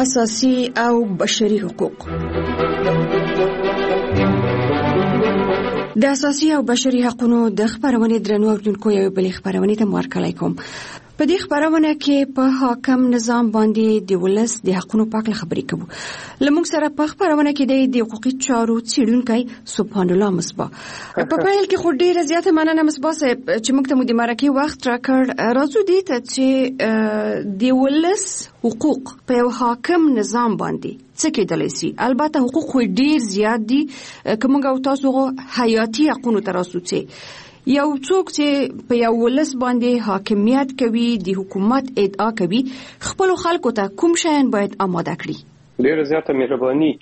اساسي او بشري حقوق. د اساسي او بشري حقوقو د خبرونې درنو اوردونکو یو بل خبرونه ته مورکلای کوم. په دې خبرونه کې په حاکم نظام باندې د ولس د حقوقو په اړه خبرې کوو. لمونږ سره په خبرونه کې د حقوقي چارو څېړونکی سبحان الله مصباح. په پیل کې خو ډېر زیاته مننه مصباح صاحب چې موږ ته مو د مرکه وخت راکړ. راځو دې ته چې د ولس حقوق په یو حاکم نظام باندې څه کېدلی سي. البته حقوق ډېر زیات دي که موږ او تاسو حیاتي حقوقو ته راسو. یو څوک چې په یو ولس باندې حاکمیت کوي، د حکومت ادعا کوي، خپل خلکو ته کوم شیان باید آماده کړي؟ ډیره زیاته مهرباني.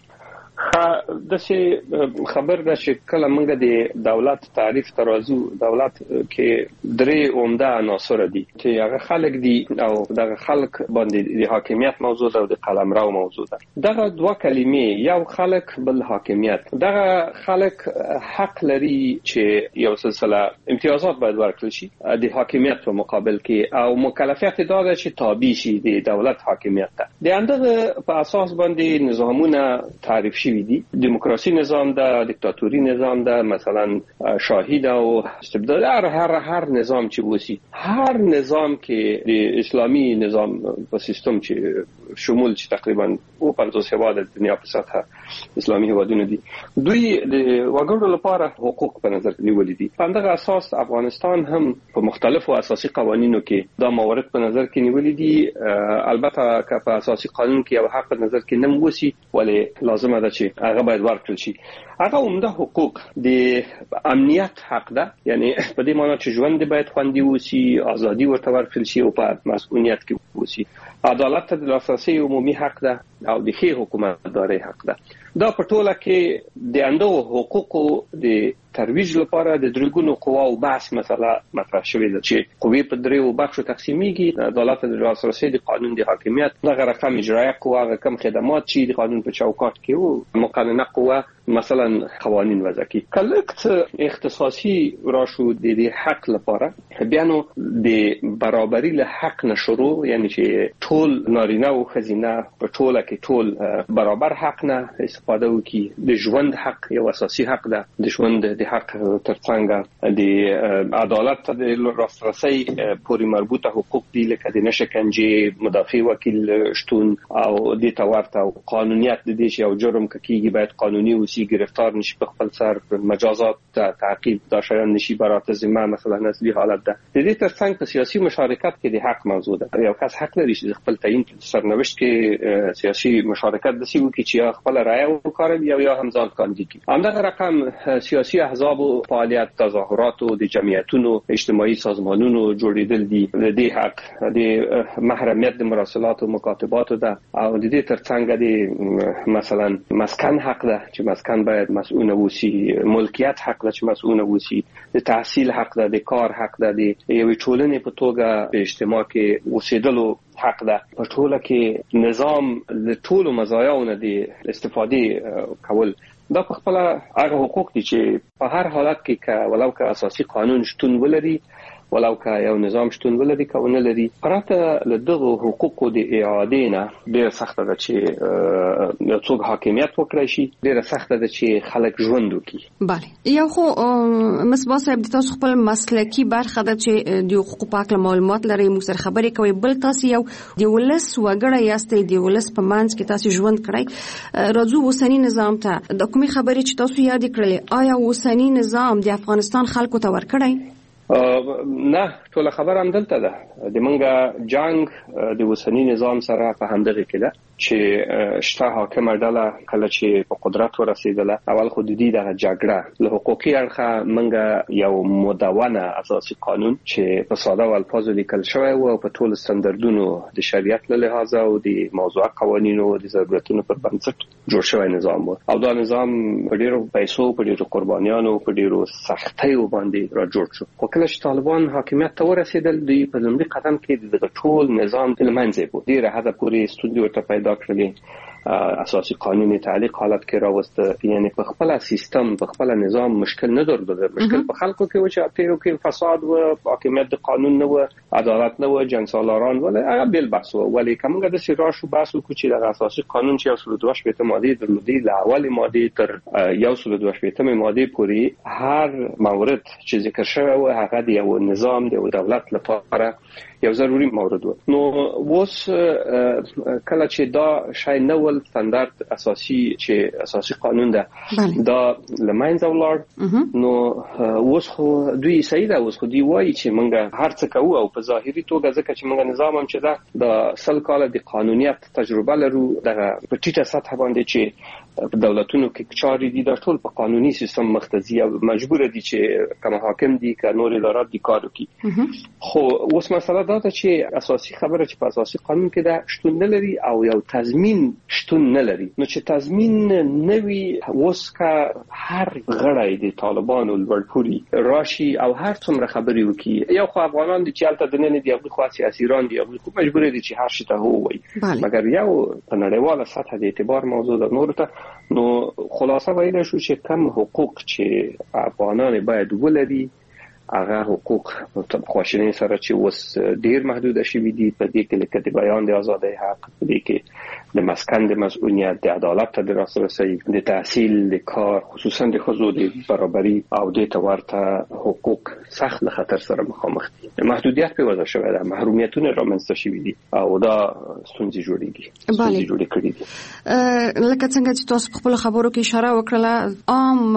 داسې خبر ده چې کله موږ د دولت تعریف ترازو، دولت کې درې عمده عناصر دي چې هغه خلک دي او دغه خلک باندې د حاکمیت موضوع ده او د قلمرو موضوع ده. دغه دوه کلمې، یو خلک بل حاکمیت، دغه خلک حق لري چې یو سلسله امتیازات باید ورکړل شي د حاکمیت په مقابل کې او مکلفیت دا ده چې تابع شي د دولت حاکمیت ته. د همدغه په اساس باندې نظامونه تعریف شي دي. دیموکراسی نظام ده، دیکتاتوری نظام ده، مثلا شاهی ده او استبداد. هر نظام چې وسی، هر نظام کې د اسلامی نظام په سیستم چې شمول چې تقریبا 50 هیواد د دنیا په سطح اسلامی هیوادونه دي، دوی د وګړو لپاره حقوق په نظر کې نیولې دي. په همدغه اساس افغانستان هم په مختلفو اساسي قوانینو کې دا موارد په نظر کې نیولې دي. البته که په اساسي قانون کې یو حق په نظر کې نه وسی، ولې لازمه ده چې هغه باید ورکړل شي. هغه عمده حقوق د امنیت حق ده، یعنی په دې معنی چې ژوند باید خوندي وسی، ازادي ورته ورکړل شي او په مسؤلیت کې وسی. عدالت ته د لاسرسي عمومي حق ده او د ښې حکومتدارۍ حق ده. دا په ټوله کې د اندو حقوقو د ترویج لپاره د درګونو قواو بحث مسله مطرح شوې ده چې قوی په دریو بخشو تقسیمیږي. عدالت د لاسرسي د قانون د حاکمیت، دغه رقم اجرایه قوه، هغه کم خدمات چې د قانون په چوکاټ کې او مقننه قوه مثلا قوانین وضع کی. کله اختصاصي راشو د حق لپاره بیا نو د برابرۍ له حق نشرو، یعنی چې ټول نارینه او ښځینه په ټوله کې ټول برابر حق نه استفاده وکړي. د ژوند حق یو اساسي حق ده. د ژوند د حق ترڅنګ د عدالت د لاسرسي پورې مربوطه حقوق دي، لکه د نشکنجې، مدافع وکیل شتون او د تورته او قانونیت د دې یو جرم کیږي باید قانوني وسی، گرفتار نشي، په خپل سر مجازات تعقیب دا شایان نشي، برات ذمه مثلا اصلي حالت ده. د دې ترڅنګ په سیاسي مشارکت کې د حق موضوع ده. یو کس حق لري چې خپل تعیین سرنوشت کې سیاسي مشارکت د سی وکړي چې خپل رائے وکړي یا هم ځان کاندید کړي. همدغه رقم سیاسي احزاب او فعالیت، تظاهرات او د جمعیتونو، اجتماعي سازمانونو جوړیدل دي. د دې حق د محرمیت د مراسلات او مکاتبات ده او د دې ترڅنګ د مثلا مسکن حق ده چې مسکن باید مسئول وسی، ملکیت حق ده چې مسئول وسی، د تحصیل حق ده، د کار حق ده، د یوې ټولنې په توګه په اجتماع کې اوسېدلو حق ده. په ټوله کې نظام له ټولو مزایاونو د استفاده کول دا په خپل هغه حقوق دي چې په هر حالت کې ولو که اساسي قانون شتون ولري، ولو که یو نظام شتون ولري که ونه لري، پرته له دغه حقوقو د اعاده نه ډېر سخت ده چې یو څوک حاکمیت وکړي شي، ډېر سخت ده چې خلک ژوند وکړي. بله، یو خو مصباح صاحب د تاسو خپل مسلکی برخه ده چې د حقوقو په اړه معلومات لري، موږ سره خبرې کوي. بل تاسو یو د ولس وګړی یاستئ، د ولس په منځ کې تاسو ژوند کړئ. راځو اوسنی نظام ته. د کومې خبرې چې تاسو یاد کړلې، آیا اوسنی نظام د افغانستان خلکو ته ورکړی؟ نه، ټول خبر هم دلته ده. د منګه جنگ د وسنی نظام سره په همدغه کې ده چې شته حاکمه ډله کله چې په قدرت ورسېدله، اول خو د دې د جګړه له حقوقي اړخه منګه یو مدونه اساسي قانون چې په ساده الفاظو لیکل شوی او په ټول ستاندردونو د شریعت له لحاظ او د موضوع قوانینو او د ضرورتونو پر بنسټ جوړ شوی نظام و او دا نظام په ډیرو پیسو، په ډیرو قربانیانو، په ډیرو سختیو باندې را جوړ شو. کله چې طالبان حاکمیت ته ورسېدل، دوی په لومړي قدم کې د ټول نظام له منځه بو ډیره حد پورې ستونزې ورته پیدا کړلې. اساسي قانون تعلیق حالت کې راوسته، یعنی په خپل سیستم په خپل نظام مشکل نه درلوده. مشکل په خلکو کې و چې اتیو کې فساد و، حاکمیت د قانون نه و، عدالت نه و، جنګسالاران ول، هغه بل بحث و. ولی کومه د سیراشو بحث وکړو چې د اساسي قانون چې 122 ماده درلودي، له اول ماده تر 122 ماده پورې هر مورد چې ذکر شوی و هغه د یو نظام د دولت لپاره یو ضروري مورد و. نو اوس کله چې دا شای نوول ستاندرد اساسي چې اساسي قانون ده دا لمنځه ولاړ، نو اوس خو دوی صحیح ده، اوس خو دی وایي چې موږ هر څه کوو او په ظاهري توګه ځکه چې موږ نظام هم چې ده د 100 کال د قانونیت تجربه لرو، دغه په ټیټه سطح باندې چې دولتونو کې چاري دي د ټول په قانوني سیستم مختزي او مجبور دي چې کوم حاکم دي که نور ادارات دي کار وکړي. خو اوس مسله دا ده چې اساسي خبره چې په اساسي قانون کې ده شتون نه لري او یو تضمین شتون نه لري. نو چې تضمین نوي اوس کا هر غړی د طالبانو لوړپوري راشي او هر څومره خبري وکړي، یو خو افغانان دي چې الته د نن دی خو سیاسي ایران دی خو مجبور دي چې هر شي ته هو وایي، مګر یو په نړیواله سطح د اعتبار موضوع ده. نور ته نو خلاصه ویل شو چې کم حقوق چې افغانان باید ولري هغه حقوق په خواشینۍ سره چې اوس ډیر محدود شوي دي، په دې کې لکه د بیان د ازادۍ حق، په دې کې د مسکن د مسؤلیت، د عدالت ته د لاسرسي، د تحصیل، د کار، خصوصا د ښځو د برابري او د ورته حقوق سخت له خطر سره مخامخ دي. محدودیت په وجه شوی ده، محرومیتونه رامنځته شوي دي او دا ستونزې جوړې کړي دي. لکه څنګه چې تاسو په خپل خبرو کې اشاره وکړه،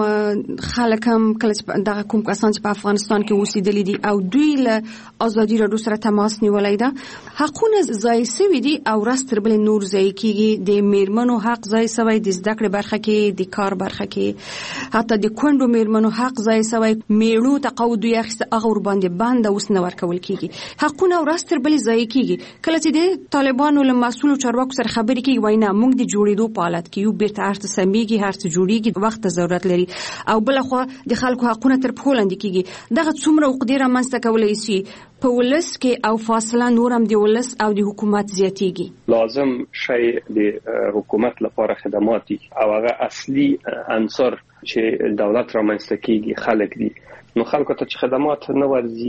عام خلک هم کله دغه کوم کسان چې په افغانستان کې اوسېدلي دي او دوی له ازادي راډیو سره تماس نیولای ده، حقونه ځای سوي دي او راستر بل نور ځای کېږي. د میرمنو حق ځای سوی، د زده کړې برخه کې، د کار برخه کې، حتی د کونډو میرمنو حق ځای سوی. میړو تقاعد یې اخیسته هغه ور باندې بند اوس نه ورکول کېږي. حقونه راستر بل ځای کېږي. کله چې د طالبانو له مسؤلو چارواکو سره خبرې کوي وایي نه موږ د جوړېدو په حالت کې یو، بیرته هر څه سمېږي، هر څه جوړېږي، وخت ته ضرورت لري. او بل خو د خلکو حقونه تر پښو لاندې کېږي. دغه څومره عقدې رامنځته کولی شي په ولس کې او فاصله نور هم د ولس او د حکومت زیاتېږي. لازم شی د حکومت لپاره خدمات دي او هغه اصلي عنصر چې دولت رامنځته کېږي خلک دي. نو خلکو ته چې خدمات نه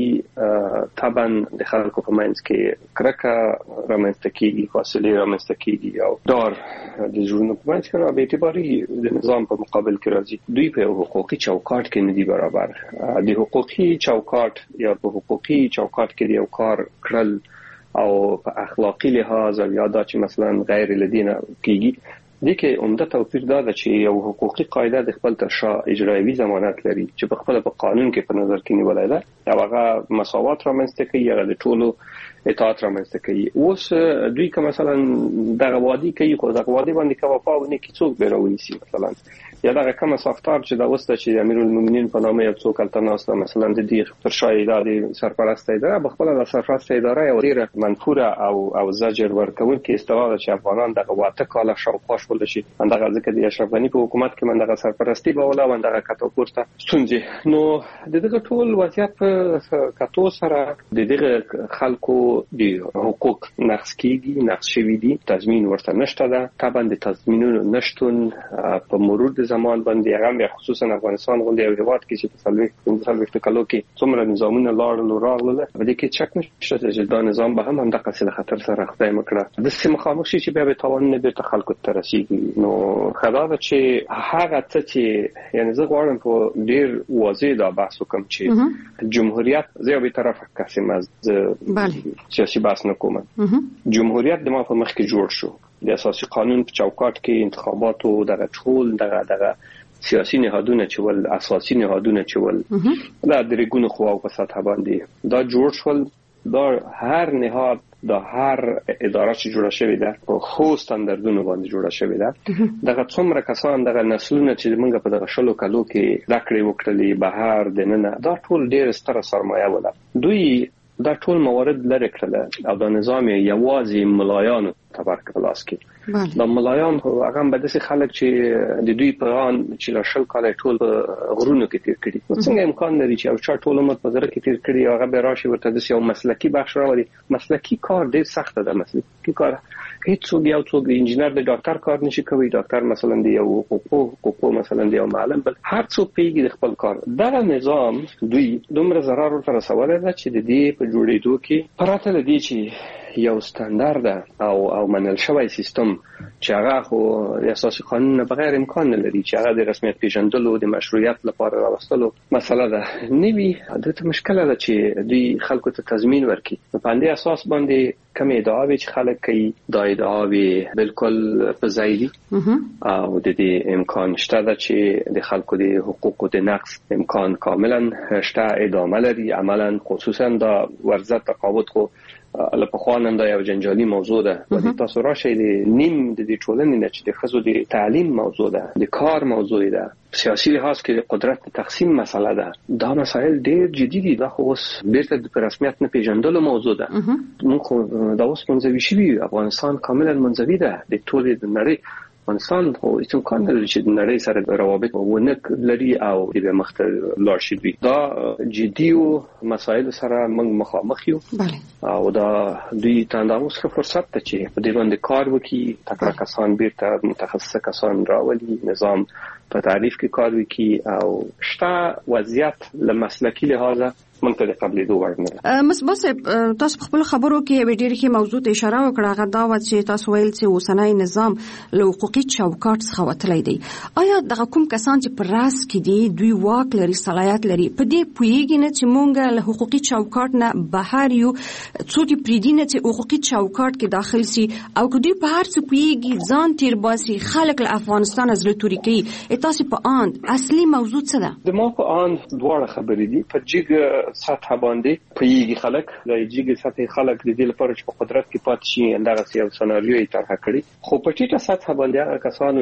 ورځي طبعا د خلکو په منځ کې کرکه رامنځته کېږي، فاصله رامنځته کېږي او دار د ژوند په منځ کې را به اعتباري د نظام په مقابل کې راځي. دوی په حقوقي چوکاټ کې نه دي برابر. د حقوقي چوکاټ یا په حقوقي چوکاټ کې یو کار کړل او په اخلاقی لحاظ یا دا چې مثلا غیر لدینه کېږي، دې کې عمده توپیر دا ده چې یو حقوقي قاعده د خپل تر شا اجرایوي ضمانت لري چې په خپل په قانون کې په نظر کې نیولای ده او هغه مساوات رامنځته کوي، هغه د ټولو اطاعت رامنځته کوي. اوس دوی که مثلا دغه وادي کوي خو دغه وادي باندې کوي په ونه کې څوک به راوېسي، مثلا یا دغه کوم ساختار چې دا وسته چې امیرالمؤمنین په نامه یو څوک التناس مثلا د دې تر شا ادارې سرپرست اداره په خپل د سرپرست اداره یو ډیره منفوره او زجر ورکول کې استواده چې افغانان دغه واته کاله شاوخوا شول شي. دغه ځکه د اشرف غنی په حکومت کې دغه سرپرستی به ولا دغه کتو پورته ستونزې. نو دغه ټول وضعیت په کتو سره دغه خلکو د حقوق نقض کیږي، نقض شوی دي، تضمین ورته نشته ده. طبعا د تضمینونو نشټون په مرور د زمان باندې هغه خصوصا افغانستان غونډه یو هیواد کې چې په 15 کالو کې څومره نظامونه لاړل او راغله، په دې کې شک نشته چې دا نظام به هم دغه څه خطر سره خدای مکړه د سیمه خاموش شي چې به توان نه بیرته خلکو ته رسیږي. نو خدای چې هغه څه چې یعنی زه غواړم په ډیر واضح دا بحث وکم چې جمهوریت زه به طرفه قسم از سیاسي بحث نه کوم. جمهوریت د ما په مخ کې جوړ شو د اساسي قانون په چوکاټ کې انتخاباتو دغه ټول دغه سیاسي نهادونه چې ول اساسي نهادونه چې ول دا د ریګونو خو په سطح باندې دا جوړ شول. دا هر نهاد د هر اداره چې جوړه شوې ده په خو ستاندردونو باندې جوړه شوې ده. دغه څومره کسان دغه نسلونه چې موږ په دغه شلو کالو کې راکړې وکړلې بهر د نن دا ټول ډېر ستره سرمایه ولا. دوی دا ټول موارد لري کړل او دا نظام یوازې ملایانو تبرک پلاس کې دا ملایان هغه به د خلک چې د دوی په ان چې لا شل کال ټول غرونو کې تیر کړي څنګه امکان لري چې او چا ټول عمر په زړه کې تیر کړي هغه به راشي ورته د یو مسلکی بخش راوړي مسلکی کار ډیر سخت ده مسلکی کار هیڅوک یو څوک انجینر د ډاکټر کار نشي کوي ډاکټر مثلا دی یو حقوق مثلا دی یو معلم بل هر څوک پیږي خپل کار دا نظام دوی دومره ضرر ورته رسولای دا چې د دې په جوړېدو کې پراته لدی چې یو ستاندارد او منل شوی سیستم چې هغه خو د اساسي قانون نه بغیر امکان نه لري چې هغه د رسمیت پیژندلو د مشروعیت لپاره راوستلو مسله ده نوی د مشکله ده چې دوی خلکو ته تضمین ورکړي په دې اساس باندې کوم ادعاوی چې خلک کوي دا ادعاوی بالکل په ځای دي او د دې امکان شته ده چې د خلکو د حقوقو د نقض امکان کاملا شته ادامه لري عملا خصوصا دا ورزت تقاوت خو لکه خوانم دا یو جنجالي موضوع ده ولی تاسو راشئ د نیم د دې ټولنې نه چې د خزو د تعلیم موضوع ده د کار موضوع ده سیاسي لحاظ کې د قدرت تقسیم مسله ده دا مسائل ډېر جدي دي دا خو اوس بیرته د رسمیت نه پیژندلو موضوع ده موږ خو دا اوس منځوي شوي افغانستان کاملا منځوي ده د ټولې د نړۍ افغانستان خو هیڅ امکان نه لري چې د نړۍ سره روابط ونه لري او د مخته لاړ شي دا جدي مسایل سره موږ مخامخ یو او دا دوی ته اوس فرصت ته چې په دې باندې کار وکړي تکړه کسان بیرته متخصص کسان راولي نظام په تعریف کې کار وکړي او شته وضعیت له مسلکی لحاظه منته د قبلې دوه ورنه بس تاسو خپل خبرو کې به ډېر کې موضوع ته اشاره وکړه هغه دا و چې تاسو ویل چې اوسنۍ نظام له حقوقي چوکاټ څخه وتلی دی آیا دغه کوم کسان چې پر راس کې دي دوی واک لري صلاحیت لري په دې پوهیږي نه چې مونږ له حقوقي چوکاټ نه بهر یو څوک پریدي نه چې حقوقي چوکاټ کې داخل سي او که دوی په هر څه پوهیږي ځان تیر باسي خلک له افغانستان از لتوري کوي تاسو په آن اصلي موضوع څه ده د ما په آن دواړه خبرې دي په جګ سطح باندې پیږي خلک د جګ سطح خلک د دې لپاره چې په قدرت کې پات شي اندغه یو سناریو یې طرح کړی خو په ټیټه سطح باندې هغه کسانو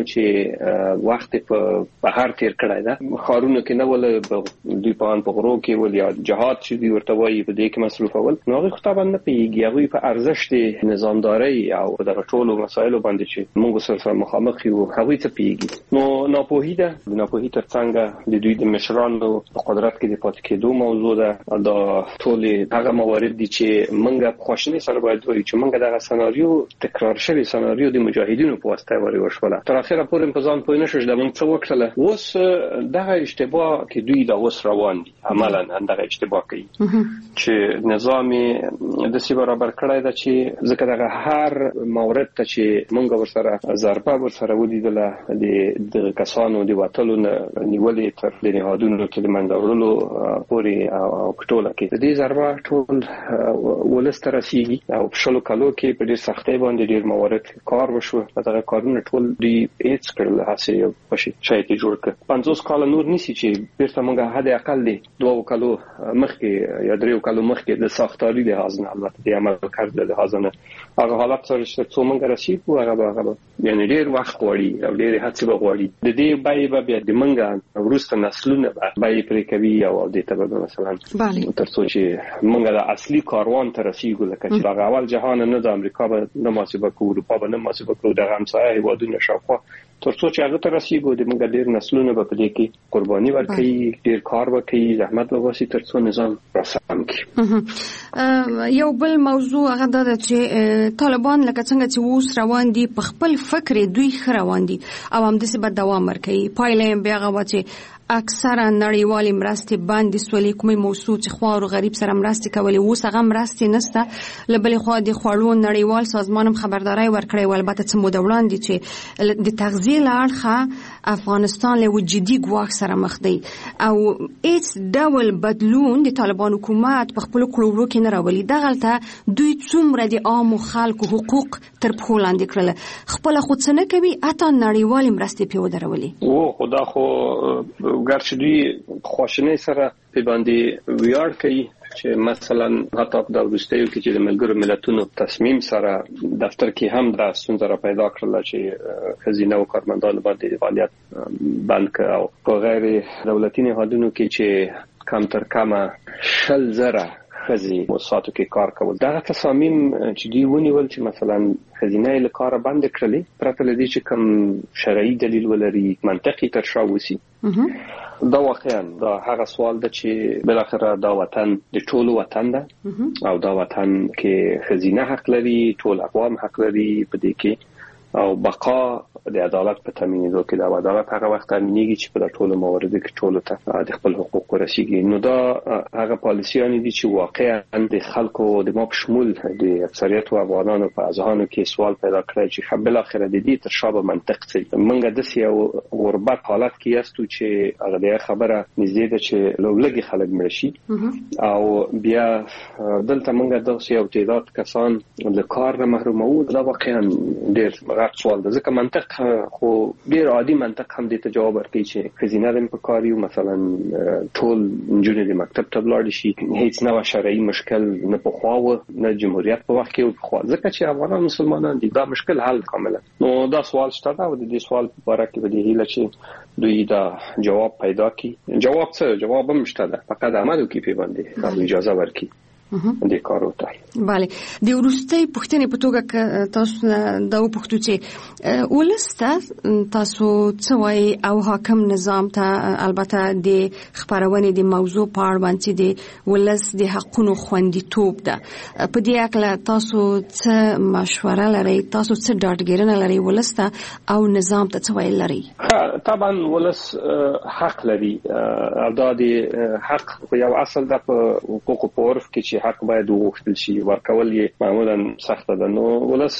چې وخت په بهر تیر کړی دا خارونو کې نه ول دوی په ان په غرو کې ول یا جهاد چې دوی ورته وایي په دې کې مصروف اول نو هغه خطاب نه پیږي هغه په ارزښت نظامداري او دغه ټولو مسایلو باندې چې موږ سره مخامخ یو هغه ته پیږي نو ناپوهیده ترڅنګ د دوی د مشرانو په قدرت کې د پات کېدو موضوع ده دا ټول هغه موارد دي چې موږ خوشنه سره باید وایو چې موږ دغه سناریو تکرار شوی سناریو د مجاهدینو په واسطه وری وشوله تر اخره پورې په ځان پوه نه شوه د موږ څه وکړل اوس دغه اشتباه کې دوی دا اوس روان دي عملاً دغه اشتباه کوي چې نظام د سی برابر کړای دا چې ځکه دغه هر مورد ته چې موږ ورسره ضربه ورسره ولیدله د کسانو د وټلو نیولې تر د نهادونو کې د منځورلو پورې او پټوله کې د دې ضربه ټول ولستر رسیدي او په شلو کالو کې په ډېر سختۍ باندې ډېر موارد کار وشو دغه کارونه ټول دی هیڅ کړل هڅه یو پښې شای ته جوړ کړ 50 کال نور نسی چې بیرته موږ حد اقل دی 2 کالو مخکې یا 3 کالو مخکې د ساختاري له حاضر البته د عمل کړل له حاضر هغه حالت سره چې څومره رسیدو هغه یعنی ډېر وخت غواړي او ډېر هڅه غواړي د دې بای بیا د منګا ورسته نسلونه بای پرې کوي او د ته مثلا ترڅو چې موږ د اصلي کاروان ته رسیدو لکه چې هغه اول جهان نه د امریکا به نه محاسبه کوو اروپا به نه محاسبه کوو د همسایه هیوادونو شاوخوا ترڅو چې هغه ته رسیدو د موږ ډېر نسلونه به په دې کې قرباني ورکړي ډېر کار وکړي زحمت وباسي ترڅو نظام راسم کړي یو بل موضوع هغه د چې طالبان لکه څنګه چې اوس روان دي په خپل فکر دوی روان دي او هم د څه به دوام ورکړي پایله بیا هغه چې اکثرا نړیوالې مرستې باندې سولې کومې موضوع چې خوار او غریب سره مرستې کولې اوس هغه مرستې نشته لبلې خو د خوړو نړیوال سازمان هم خبرداري ورکړې و البته څه موده وړاندې چې د تغذیه لړخه افغانستان له جدي ګواښ سره مخ دی او هیڅ ډول بدلون د طالبان حکومت په خپل کړورو کې نه راولي دغلته دوی څومره د عام خلکو حقوق تر پښو لاندې کړل خپل خو څه نه کوي اته نړیوال مرستې په ودرولي او خدا خو ګرچې دوی خواشنۍ سره په باندې ویاړ کوي چې مثلا حتی د وروستیو کې چې د ملګرو ملتونو تصمیم سره دفتر کې هم د ستونزې را پیدا کړل چې خزینه او کارمندانو باندې فعالیت بند کړ او په غیر دولتي نهادونو کې چې کم تر کمه 10,000 خزي موسساتو کې کار کول. دا تصامیم چې دی ونیول چې مثلا خزینه له کار باندې کړلې پرته لدی چې کوم شرعي دلیل ولري منطقي ترشا وسی. دا واقعا دا هغه سوال ده چې بل اخر دا وطن د ټولو وطن ده او دا وطن کې خزینه حق لري، ټول اقوام حق لري په دې کې، او بقا د عدالت په تامینېدو کې د عدالت هغه وخت تامینېږي چې په ټولو مواردو کې ټولو ته د خپل حقوق ورسیږي. نو دا هغه پالیسیانی دي چې واقعا د خلکو د ما په شمول د اکثریت افغانانو په اذهانو کې سوال پیدا کړی چې بل اخر د دې تر شابه منطق څه منګه د سیاو غربت حالت کې یاستو چې هغه د خبره نږدې ده چې لوګي خلک مرشي او بیا دلته منګه د سیاو تعداد کسان د کار نه محرومو. دا واقعا ډېر غټ سوال ده، ځکه منطق خو ډیر عادي منطق هم دې ته جواب ورکړي چې خزینه د پکاري مثلا ټول نجونې د مکتب ته لاړ شي، هیڅ نه شرعي مشکل نه په خواو نه جمهوریت په وخت کې خو ځکه چې افغانان مسلمانان دي دا مشکل حل کاملا. نو دا سوال شته دا د دې سوال په اړه کې به هیله چې دوی دا جواب پیدا کړي. جواب څه جواب هم شته ده، فقط عمل وکړي په باندې اجازه ورکړي د کار وته. bale د ورستۍ پښتنې په توګه تاسو دا وپښتو چې ولسته تاسو څه وایي او حاکم نظام ته البته د خبرونه د موضوع په اړه باندې د ولس د حقونو خوندیتوب ده، په دې اړه تاسو څه مشوره لرئ؟ تاسو څه ډاډګیرنه لرئ ولسته او نظام ته څه ویل لرئ؟ طبعا ولس حق لري، دا د حق یو اصل ده په حقوق په عرف کې چې حق باید وغوښتل شي، ورکول یې معمولا سخته ده. نو ولس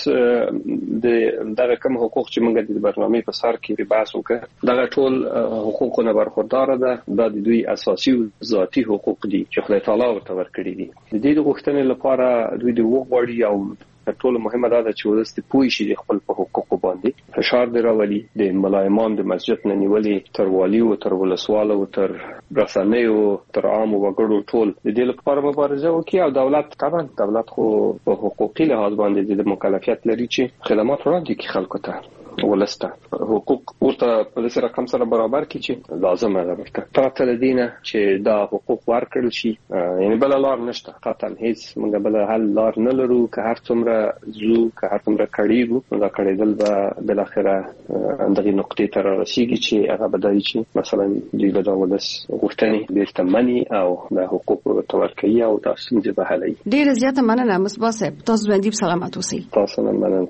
د دغه کوم حقوق چې موږ د برنامې په سر کې بحث وکړ دغه ټول حقوقونه برخوردار ده، دا د دوی اساسي او ذاتي حقوق دي چې خدای تعالی ورته ورکړي دي. د دې غوښتنې لپاره دوی د وغوړي او ټول مهمه ده چې ولست پوي شي خپل په حقوقو باندې فشار دی راولي. د ملایمان د مسجد نه نیولې تر والی او تر ولسوالو او تر رسنیو تر عام وګړو ټول د دې لپاره مبارزه وکړي او دولت طبعا دولت خو په حقوقي لحاظ باندې د مکلفیت لري چې خدمات وړاندې کړي خلکو ته. ولسته حقوق ورته په دې رقم سره برابر کړي چې لازمه ده ورته پرته لدينه چې دا حقوق ورکړل شي. یعنی بل لار نشته، قطعا هیڅ موږ بل حل لار نه لرو که هر څومره زو که هر څومره کړيږو دا کړیدل به بل اخره اندغه نقطې ته رسیږي چې هغه بدایي چې مثلا دوی د ولس غوښتنې بیرته مني او د حقوق تورکي او تاسو دې به حلي. ډیر زیاته مننه مصباح صاحب، تاسو باندې سلامات اوسئ. تاسو نه مننه.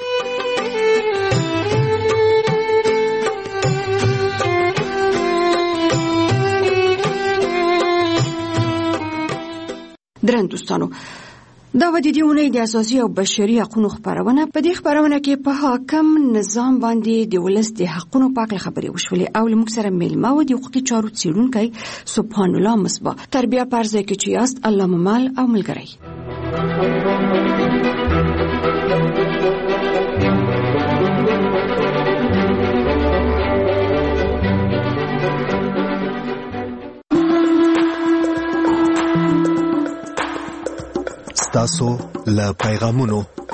درن دوستانو دا و د دې اونۍ د اساسي او بشري حقوقو خبرونه په دې خبرونه کې په حاکم نظام باندې د ولس د حقوقو په اړه خبرې وشولې او لمک سره میلمه و د حقوقي چارو څیړونکي سبحان الله مصباح تربیه پرځای کې چې یاست الله ممال او ملګری. تاسو له پیغامونو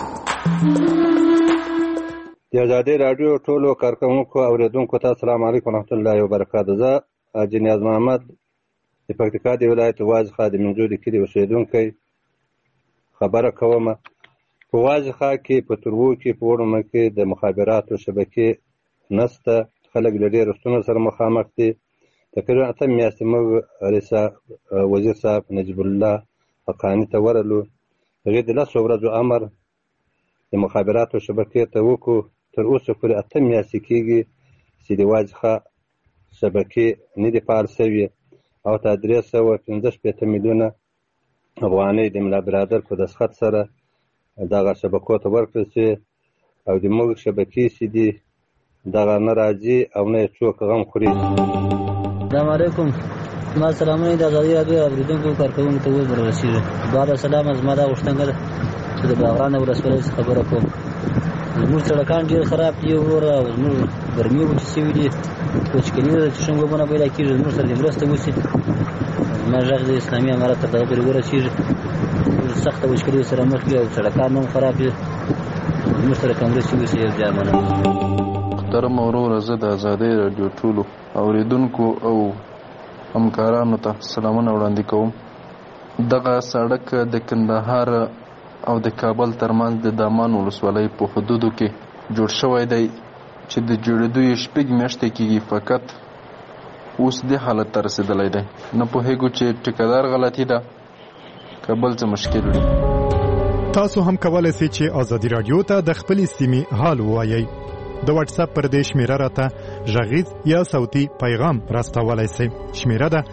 د آزادۍ رادیو ټولو کارکونکو اوریدونکو ته السلام علیکم ورحمت الله وبرکاته. زه حاجي نیاز محمد د پکتیکا د ولایت واځخه د منځوري کلي اوسیدونکی خبره کوم. په واځخه کې په ترو کې په وړمه کې د مخابراتو شبکې نسته، خلک له ډېرو ستونزو سره مخامخ دي. تقریبا 8 میاشتې موږ وزیر صاحب نجیب الله حقانی ته ورلو، هغې د 10 ورځو امر د مخابراتو شبکې ته وکړو. تر اوسه پورې 8 میاشتې کېږي چې د واځخه شبکې نه دي فعال شوي او ته 365 میلیونه افغانۍ د ملا برادر په دستخط سره دغه شبکو ته ورکړل شي او د موږ شبکې چې دي دغه نه راځي او نه څوک غم خوري. السلام علیکم. ما سلامونه د آزادۍ رادیو اوریدونکو کارکونکو ته ورسیږي. بعد سلام زما دا غوښتنه ده چې د باغران ولسوالۍ خبره کوم. زموږ سړکان ډېر خراب دي وروره او زموږ ګرمي وچې شوي دي، وچکلي ده چې شنګوبونه پیدا کېږي. زموږ سره دې مرسته وشي. زما غږ د اسلامي امارت تر دغه پورې ورسېږي. سخته وچکلي سره مخ دي او سړکان هم خراب دي. زموږ سره که مرستې وشي یو ځای مننه. محترم وروره، زه د آزادۍ راډیو ټولو اوریدونکو او همکارانو ته سلامونه وړاندې کوم. دغه سړک د کندهار او د کابل ترمنځ د دامان ولسوالۍ په حدودو کې جوړ شوی دی چې د جوړېدو یې 6 میاشتې کېږي، فقط اوس دې حالت ته رسېدلی دی. نه پوهېږو چې ټیکهدار غلطي ده که بل څه مشکل وي. تاسو هم کولی سئ چې ازادي راډیو ته د خپلې سیمې حال ووایئ. د واتس اپ پر دې شمیره راته غږیز یا صوتي پیغام راستولی سئ. شمیره ده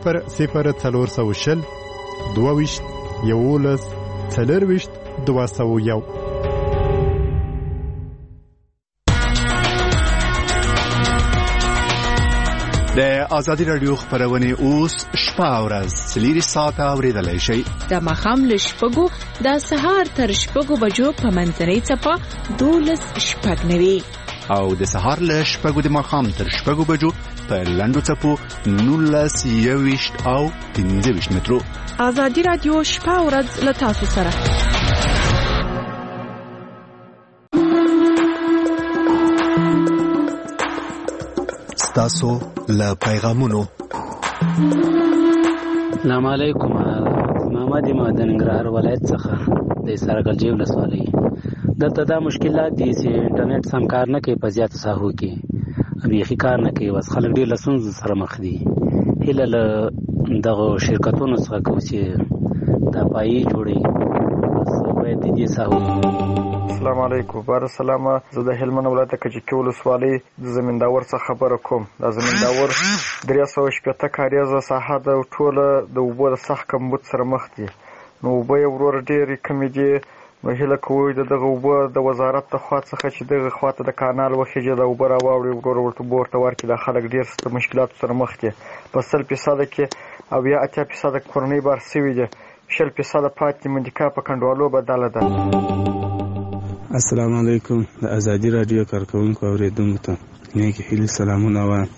00420 22 11 40 201. د ازادي راډیو خبرونه اوس شپه او ورځ 4 ساعته اوریدلای شئ. د ماښام له 6 د سهار تر 6 بجو په منځنۍ څپه 12:09 او د سهار له 6 د ماښام تر 6 بجو په لنډو څپو 19:20 او 15 مترو. ازادي راډیو شپه او ورځ له تاسو سره. تاسو له پیغامونو. السلام علیکم. محمد ما د ننګرهار ولایت څخه د سرګلجی ولسوالۍ. دلته دا مشکلات دي چې انټرنیټ سم کار نه کوي په زیاتو ساحو کې، بیخي کار نه کوي. بس خلک ډېر له ستونزو سره مخ دي. هیله له دغه شرکتونو څخه کوو چې دا پایې جوړوي، بس باید د دې ساحو. السلام علیکم. بار سلامه. زه د هلمند ولایت کجکی ولسوالۍ د زمینداور څخه خبره کوم. دا زمینداور 380 کاریزه ساحه د ټوله د اوبو د سخت کمبود سره مخ دي. نو اوبه یې ورور ډېرې کمې دي. نو هیله کوو د دغه اوبه د وزارت د خوا څخه چې دغه خواته د کانال وخیږي د اوبه راواوړي ورور ورته ورته ورکړي. د خلک ډېر ستر مشکلاتو سره مخ دي. په 100% کې او یا 80% کورنۍ بار سوي دي. 20% پاتې منډیکا په کنډوالو بدله ده. السلام علیکم. د ازادي راډیو کارکونکو اوریدونکو ته نیک هیلې سلامونه وایم.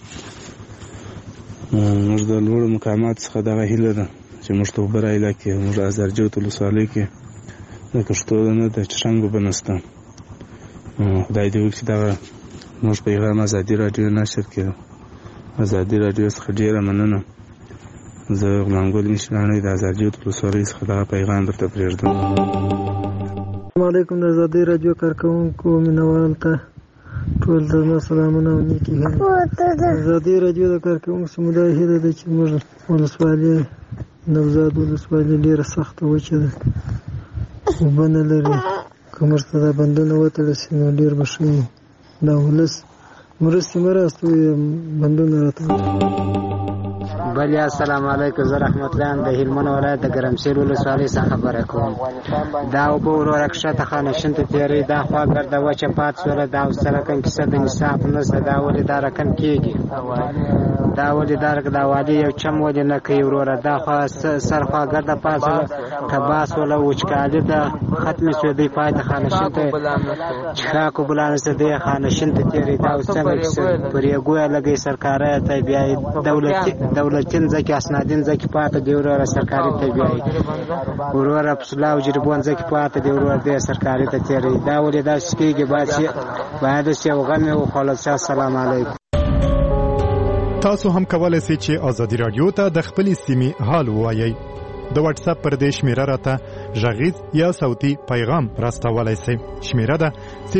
موږ د لوړو مقاماتو څخه دغه هیله ده چې موږ ته اوبه راایله کړي. موږ ازارجوت ولسوالۍ کې د کښتو نه د چشنګ اوبه نشته. خدای دې وکړي چې دغه موږ پیغام ازادي راډیو نشر کړي. ازادي راډیو څخه ډېره مننه. زه غلامګل مشرانۍ د ازارجوت ولسوالۍ څخه دغه پیغام درته پرېږدم. السلام علیکم. د ازادي راډیو کارکونکو مینوال ته ټول درنه سلامونه او نیکې هیلې. ازادي راډیو د کارکونکو سمدای هیله ده چې موږ ولسوالۍ نوزاد ولسوالۍ ډېره سخته وچه ده، اوبه نه لري. که موږ ته دا بندونه وتړل شي نو ډېر به ښه وي. دا ولس مرستې مه راستوي، بندونه راته بل السلام علیکم. زه رحمت الله د هلمند ولایت د ګرمسیر ولسوالۍ څخه خبره کوم. دا اوبه ورور کښته خانشین ته تیری دا خوا ګرده وچه پات سوله. دا سره کوم کیسه د نصاب نشته. دا ولې دا رقم کېږي؟ دا ولې دا وادي یو چم ولې نه کوي وروره؟ دا خوا سر خوا ګرده پات سوله کباس وله وچکالي ده ختمې سوې. دی پای ته خانشین ته چې خاکو بلانه سه دی خانشین ته تیری. دا اوس څنګه کیسه پر یې ګویا لګی سرکارۍ ته بیا دولتین ځکه اسنادین ځکه پاته دی وروره سرکاري ته بیایي. وروره پسلا او جربون ځکه پاته دی وروره دی سرکاري ته تیری. دا ولې داسې کېږي؟ باید چې یو غم یې وخوړل شي. السلام علیکم. تاسو هم کولی سئ چې ازادي راډیو ته د خپلې سیمې حال ووایئ. د واتس اپ پر دې شمیره راته غږیز یا صوتي پیغام راستولی سئ. شمیره ده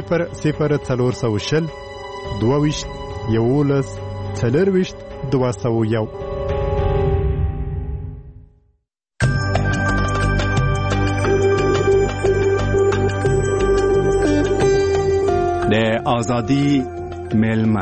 00420 22 11 40 201. د ازادي ملما.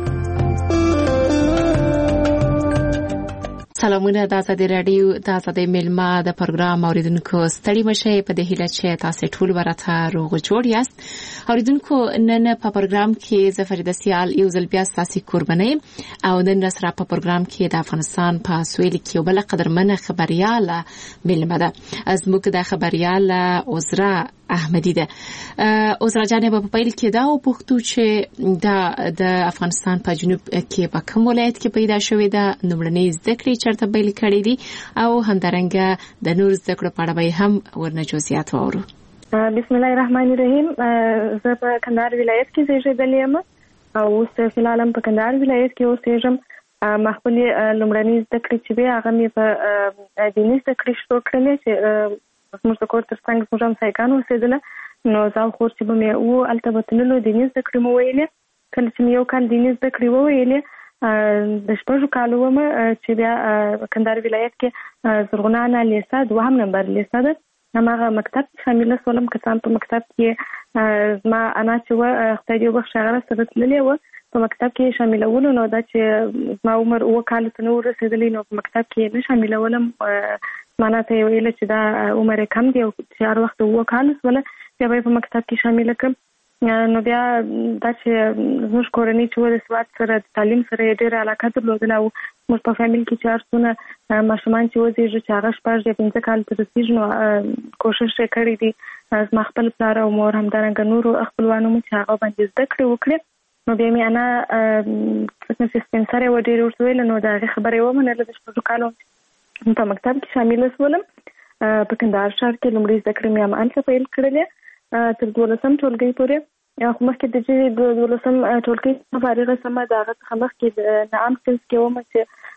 سلامونه. د ازادي راډیو د ازادي ملما د پروګرام اوریدونکو ستړي مشه. په دې هیله چې تاسو ټول ورته روغ جوړ یاست. اوریدونکو نن په پروګرام کې زفرید سیال یو ځل بیا تاسو قرباني او نن سره په پروګرام کې د افغانستان په سویل کې یو بل قدرمنه خبرياله ملما ده. از موږ د خبرياله عذرا احمدی ده. عذرا جان په پیل کې دا او پښتو چې د افغانستان په جنوب کې په کوم ولایت کې پیدا شوې ده، نومړنۍ زده کړې چرته پیل کړې دي او همدارنګه د نور زده کړو په اړه به هم ورنه جزئیات واورو. بسم الله الرحمن الرحیم. زه په کندهار ولایت کې زیږېدلې یم او اوس فعلا په کندهار ولایت کې اوسېږم. ما خپل لومړنۍ زده کړې چې وي هغه مې په دیني زده کړې شروع کړلې چې زموږ د کور تر څنګ زموږ همسایګان اوسېدله نو زه او خور چې به مې هلته به تللو دیني زده کړې مو ویلې. کله چې مې یو کال دیني زده کړې وویلې د 6 کالو ومه چې بیا کندهار ولایت کې زرغونه انا لیسه 2 نمبر لیسه ده هماغه مکتب شامله شولم. کسان په مکتب کې زما انا چې خدای دې وبخښي هغه سره تللې وه په مکتب کې شاملولو نو دا چې زما عمر 9 کالو ته نه ورسېدلی نو په مکتب کې نه شاملولم. مانا ته یې ویله چې دا عمر یې کم دی او چې هر وخت 9 کالو شوله بیا به یې په مکتب کې شامله کړم. نو بیا دا چې زموږ کورنۍ چې د سواد سره د تعلیم سره یې ډېره علاقه درلودله او زموږ په فامیل کې چې هر څونه ماشومان چې وزېږي چې هغه 6 یا 5 کال ته رسېږي نو کوشش یې کړی دی زما خپل پلار او مور همدارنګه نورو خپلوانو مو چې هغه باندې زده کړې وکړې. نو بیا مې انا چې سپین سره و ډېرې ورته ویله نو د هغې خبره یې ومنله. د 6 کالو په مکتب کې شامله شولم. په کندهار ښار کې لومړۍ زده کړې مې همالته پیل کړلې تر 12 ټولګۍ پورې. خو مخکې د چې د 12 ټولګۍ فارغه سمه د هغه څخه مخکې د نعام سنس کې ومه چې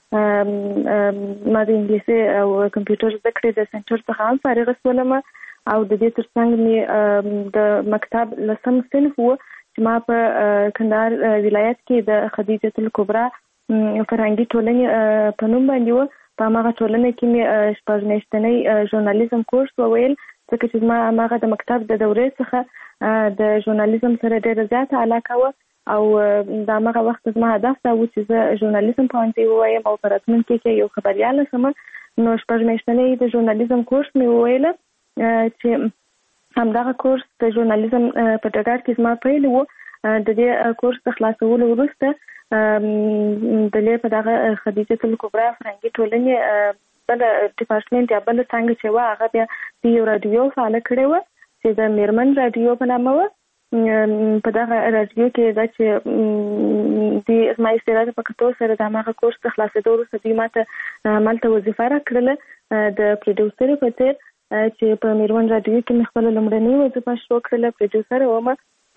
ما د انګلیسي او کمپیوټر زده کړې د سنټر څخه هم فارغه شولم او د دې تر څنګ مې د مکتب 10 صنف و چې ما په کندهار ولایت کې د خدیجه الکبرا فرهنګي ټولنې په نوم باندې و. په هغه ټولنه کې مې 6 میاشتنی ژورنالیزم کورس وویل ځکه چې ما هغه د مکتب د دورې څخه د ژورنالیزم سره ډېره زیاته علاقه وه او د هغه وخت زما هدف دا و چې زه ژورنالیزم پوهنځی ووایم او په راتلونکي کې یو خبریاله شم. نو 6 میاشتنی د ژورنالیزم کورس مې وویله چې همدغه کورس د ژورنالیزم په ډګر کې زما پیل و. د دې کورس د خلاصولو وروسته د په دغه خدیجه الکبرا فرهنګي ټولنې بل ډپارټمنټ یا بل څنګه چې و هغه بیا د یو رادیو فعاله کړې وه چې د میرمن رادیو په نامه وه. په دغه رادیو کې دا چې د زما استعداد په کتو سره د هماغه کورس د خلاصېدو وروسته دوی ماته همالته وظیفه راکړله د پروډیوسر په څېر چې په میرمن رادیو کې مې خپله لومړنۍ وظیفه شروع کړله. پروډیوسر ومه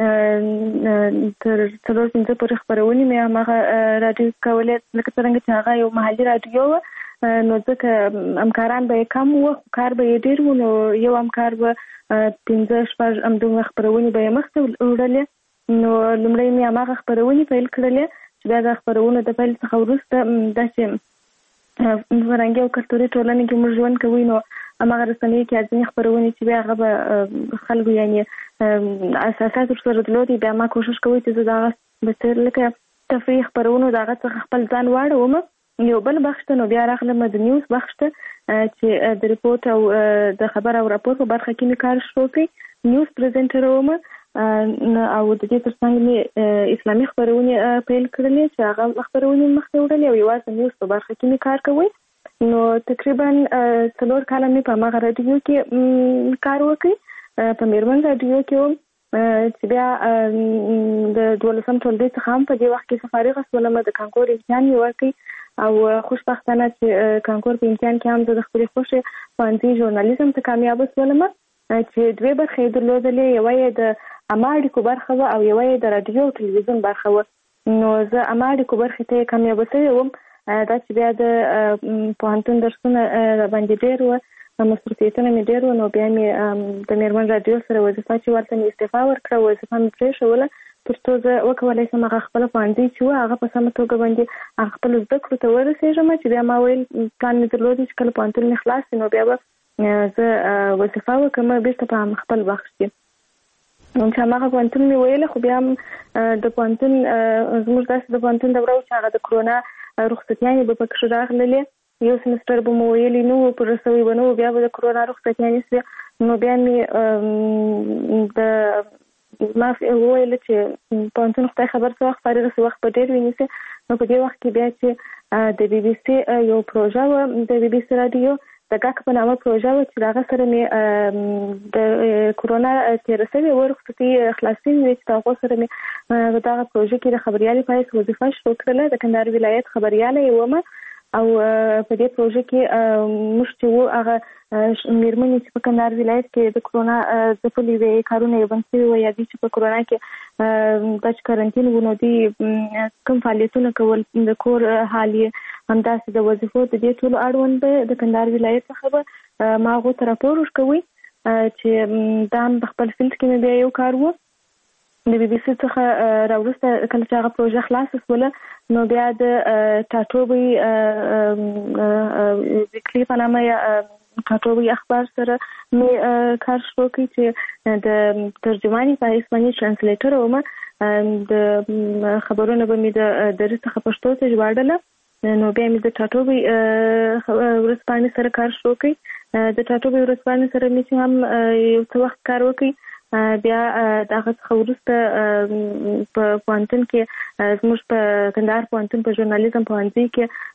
تر 4-5 پورې خپرونې مې هماغه رادیو کولې لکه څرنګه چې هغه یو محلي رادیو وه نو ځکه همکاران به یې کم وو کار به یې ډېر و نو یو همکار به 5-6 همدومره خپرونې به یې مخته وړلې. نو لومړی مې هماغه خپرونې پیل کړلې چې بیا د خپرونو د پیل څخه وروسته داسې فرهنګي او کلتوري ټولنې کې موږ ژوند کوو نو هماغه رسنیو کې ځینې خپرونې چې بیا هغه به خلکو یعنې اساسات ورسره درلودي بیا ما کوشش کوي چې زه د هغه په څېر لکه تفریح خپرونو د هغه څخه خپل ځان واړوم. یو بل بخش ته نو بیا راغلم د نیوز بخش ته چې د ریپورت او د خبر او راپور په برخه کې مې کار شروع کړی. نیوز پریزنټر وم او د دې تر څنګ مې اسلامي خپرونې پیل کړلې چې هغه خپرونې مخته وړلې او یوازې نیوز په برخه کې مې کار کوي. نو تقریبا 4 کاله مې په هغه رادیو کې کار وکړ په میرمن رادیو کې چې بیا د 12 ټولګۍ څخه هم په دې وخت کې فارغه شولم. د کانکور امتحان مې ورکړ او خوشبختانه چې کانکور په امتحان کې هم د خپلې خوښې پوهنځي ژورنالیزم ته کامیابه شولم چې 2 برخې یې درلودلې. یوه یې د عامه اړیکو برخه وه او یوه یې د رادیو او تلویزیون برخه وه. نو زه عامه اړیکو برخې ته یې کامیابه شوې وم. دا چې بیا د پوهنتون درسونه باندې ډېر وه مصروفیتونه مې ډېر وو نو بیا مې د میرمن رادیو سره وظیفه چې ورته مې استعفا ورکړه وظیفه مې پرېښوله تر څو زه وکولی شم هغه خپله پوهنځی چې و هغه په سمه توګه باندې هغه خپلو زده کړو ته ورسېږم چې بیا ما ویل پلان مې درلودی چې کله پوهنتون مې خلاص شي نو بیا به زه وظیفه وکړم بېرته په خپل بخش کې. چې هماغه پوهنتون مې ویله خو بیا هم د پوهنتون زموږ داسې د پوهنتون دوره و چې هغه د کرونا رخصتیانې به پکښې راغللې. یو سمستر به مو ویلي نه وو پر رسوي به نه وو بیا به د کرونا رخصتیانې شوې نو بیا مې ما وویله چې پوهنتون خدای خبر څه وخت فارغ شي وخت به ډېر ونیسي نو په دې وخت کې بیا چې د بي بي سي یو پروژه وه د بي بي سي رادیو د ګاک په نامه پروژه وه چې د هغه سره مې د کرونا تېره شوې وه رخصتي خلاصین وې چې د هغو سره مې په دغه پروژه کې د خبریالۍ په حیث وظیفه شروع کړله. د کندهار ولایت خبریاله یې ومه او په دې پروژه کې موږ چې وو هغه میرمنې چې په کندهار ولایت کې د کرونا ځپلي وې کارونه یې بند شوي وو یا دوی چې په کرونا کې د کارنټین ونو دي کوم فعالیتونه کول د کور حالي همداسې د وظیفو د دې ټول اړوند د کندهار ولایت څخه ما غو تر راپور ورکوي چې دا په خپل فیلډ کې مې یو کار وو د بي بي سي څخه راوروسته کله چې هغه پروژه خلاصه شوله نو بیا د ټاټوبي ویکلی په نامه ټاټوبي اخبار سره مې کار شروع کړی چې د ترجماني په اسپانیایی ترانسلیټر وم د خبرونه به مې د درس څخه پښتو ته ژباړله نو بیا مې د ټاټوبي ورځپاڼې سره کار شروع کړی د ټاټوبي ورځپاڼې سره مې چې هم یو څه وخت کار وکړی بیا دغه څخه وروسته په پوهنتون کې زموږ په کندهار پوهنتون په ژورنالیزم پوهنځي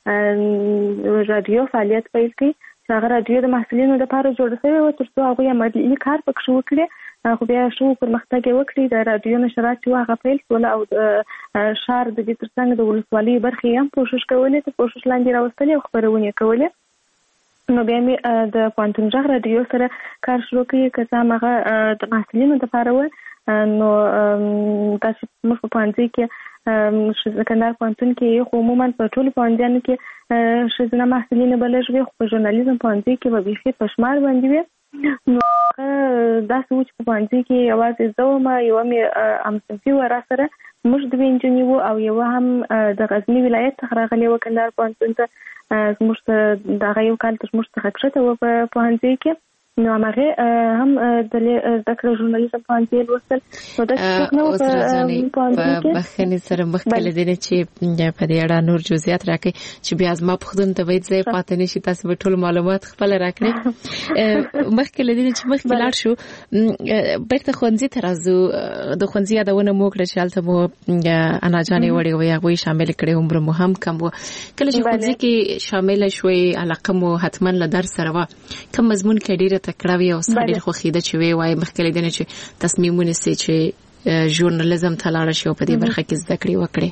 کې رادیو فعالیت پیل کړی چې هغه رادیو د محصلینو لپاره جوړه شوې وه تر څو هغوی عملي کار پکښې وکړي خو بیا ښه پرمختګ یې وکړي د رادیو نشرات چې هغه پیل شول او ښار د دې تر څنګ د ولسوالۍ برخې هم کوشش کولې تر کوشش لاندې راوستلې او خپرونې یې کولې نو بیا مې د پوهنتون غږ رادیو سره کار شروع کړی که څه هم هغه د محصلینو دپاره وه نو دا چې موږ په پوهنځي کې کندهار پوهنتون کې خو عموما په ټولو پوهنځیانو کې ښځینه محصلینې به لږ وي خو په ژورنالیزم پوهنځي کې به بیخي په شمار باندې وي نو داسې و چې په پوهنځي کې یوازې زه وم یوه مې همصنفي وه راسره موږ دوې نجونې وو او یوه هم د غزني ولایت څخه راغلې وه کندهار پوهنتون ته زموږ ته دغه یو کال تر موږ څخه کښته وه په پوهنځي کې نو همغې هم د زده کړې ژورنالیزم پوهنځي لوستل نو داسې څوک نه و په پوهنځي کې بخښنې سره مخکې له دې نه چې په دې اړه نور جزئیات راکړئ چې بیا زما پوښتنو ته باید ځای پاتې نه شي تاسو به ټول معلومات خپله راکړئ مخکې له دې نه چې مخکې لاړ شو بېرته ښوونځي ته راځو د ښوونځي یادونه مو وکړه چې هلته مو اناجانې وړې وې هغوی شاملې کړې عمر مو هم کم و کله چې ښوونځي کې شامله شوې علاقه مو حتما له درس سره وه کوم مضمون کې ډېره تکړه وي او څه ډېر خوښېده چې ویې وایي مخکې له دې نه چې تصمیم ونیسئ چې ژورنالیزم ته لاړه شي او په دې برخه کې زده کړې وکړئ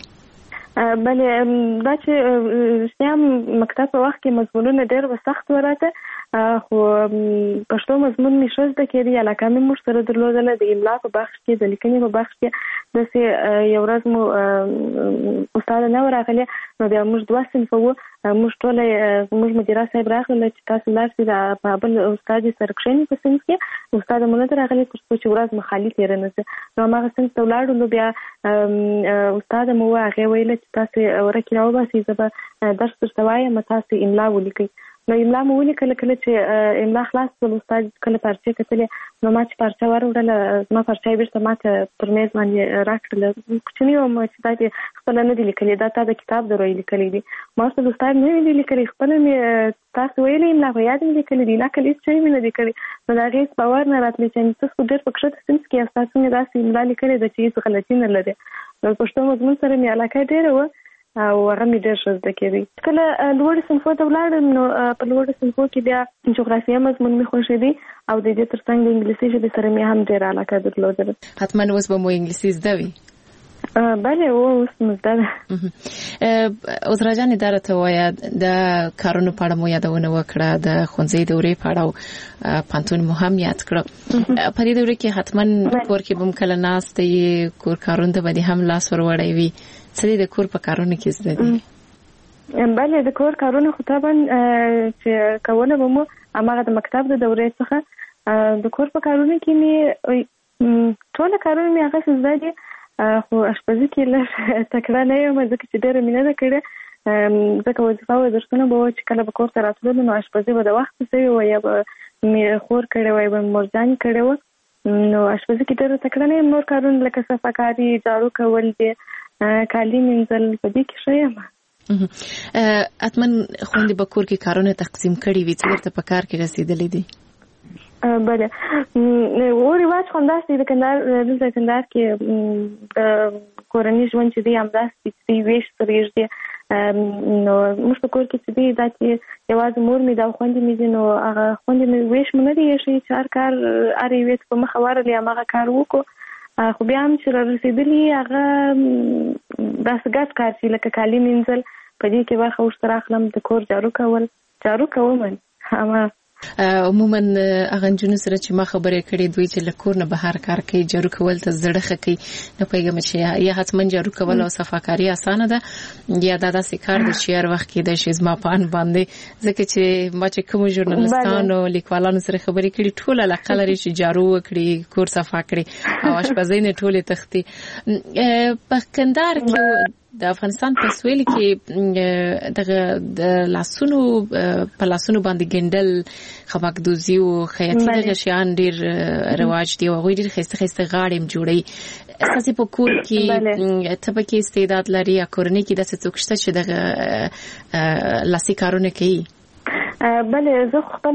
بلې دا چې رښتیا مکتب په وخت کې مضمونونه ډېر سخت وه راته خو پښتو مضمون مې ښه زده کېدی علاقه مې موږ سره درلودله د املا په بخش کې د لیکنې په بخش کې داسې یو ورځ مو استاده نه وه راغلې نو بیا موږ دوه صنفه وو موږ ټوله زموږ مدیره صاحب راغله چې تاسو لاړ شئ د بل استاد یې سره کښېنئ په صنف کې استاده مو نه ده راغلې تر څو چې ورځ مو خالي تېره نه شي نو هماغه صنف ته ولاړو نو بیا استاده مو وه هغې ویله چې تاسې ورکې راوباسئ زه به درس درته وایم تاسې املا ولیکئ نو املا مو ولیکله کله چې املا خلاص شول استاد کله پارچې کتلې نو ما چې پارچه واروړله زما پارچه یې بېرته ما ته پر میز باندې راکړله کوچني وم چې دا دې خپله نه دي لیکلې دا تا د کتاب دروي لیکلی دي ما ورته د استاد نه دي لیکلې خپله مې تاسو ویلې املا په یاد مې لیکلې دي نقل هېڅ شی مې نه دي کړی نو د هغې باور نه راتلی چې تاسو خو ډېر په کښته صنف کې یاست تاسو مې داسې املا لیکلې ده چې هېڅ غلطي نه لري نو پښتو مضمون سره مې علاقه ډېره وه او هغه مې ډېر ښه زده کېدی کله لوړو صنفو ته ولاړم نو په لوړو صنفو کې بیا جغرافیه مضمون مې خوښېدی او د دې تر څنګ د انګلیسي ژبې سره مې هم ډېره علاقه درلودله حتما اوس به مو انګلیسي زده وي بله اوس مو زده ده عذرا جانې دا راته ووایه د کارونو په اړه مو یادونه وکړه د ښوونځي دورې په اړه او پوهنتون مو هم یاد کړه په دې دوره کې حتما کور کې به هم کله ناسته یې کور کارونو ته به دې هم لاس ور وړی وي څه د کور په کارونو کې زده دي بله د کور کارونه خو طبعا چې کوله به مو هماغه د مکتب د دورې څخه د کور په کارونو کې مې ټوله کارونه مې هغسې زده دي خو اشپزي کې لږ تکړه نه یم ځکه چې ډېره مې نه ده کړې ځکه وظیفه او درسونه به وه چې کله به کور ته راتللو نو اشپزي به د وخته شوې وه یا به مې خور کړې وه یا به مې مورجانې کړې وه نو اشپزي کې ډېره تکړه نه یم نور کارونه لکه صفاکاري جارو کول دي کالي مینځل په دې کې ښه یم حتما خویندې به کور کې کارونه تقسیم کړي وي څه درته په کار کې رسېدلي دي بله و رواج خو همداسې د کندهار دلته کندهار کې د کورني ژوند چې دی همداسې چې ویش سره یږدي نو موږ په کور کې چې دی دا چې یوازې مور مې دا خویندې مې دي نو هغه خویندې مې ویش مو نه دی ایښی چې هر کار هر یوې ته په مخه ورغلې هماغه کار وکړو خو بیا هم چې را رسېدلي هغه داسې ګډ کار چې لکه کالي مینځل په دې کې برخه ورسره اخلم د کور جارو کول جارو کوم عموما هغه جنونو سره چې ما خبرې کړې دوی چې لکور نه بهر کار کوي جارو کول ته زړه کوي نه پیغام چې یا حتما جارو کول او صفاکاری اسانه ده یا دا داسې کار د شهر وخت کې د شزما پان باندې ځکه چې ما چې کوم ژورنالستانو لیکوالانو سره خبرې کړې ټول علاقه لري چې جارو وکړي کور صفا کړي او اشپزۍ نه ټولې تختی په کندهار کې د افغانستان په سویل کې د لاسونو په لاسونو باندې ګندل خمکدوزي او خیاطي دغه شیان ډیر رواج دی او غوړي ډیر خسته غاړې جوړي اساسي په کور کې ته په کې استعداد لري یا کورنۍ کې د څه څوک شته چې دغه لاسي کارونه کوي بله زه خپل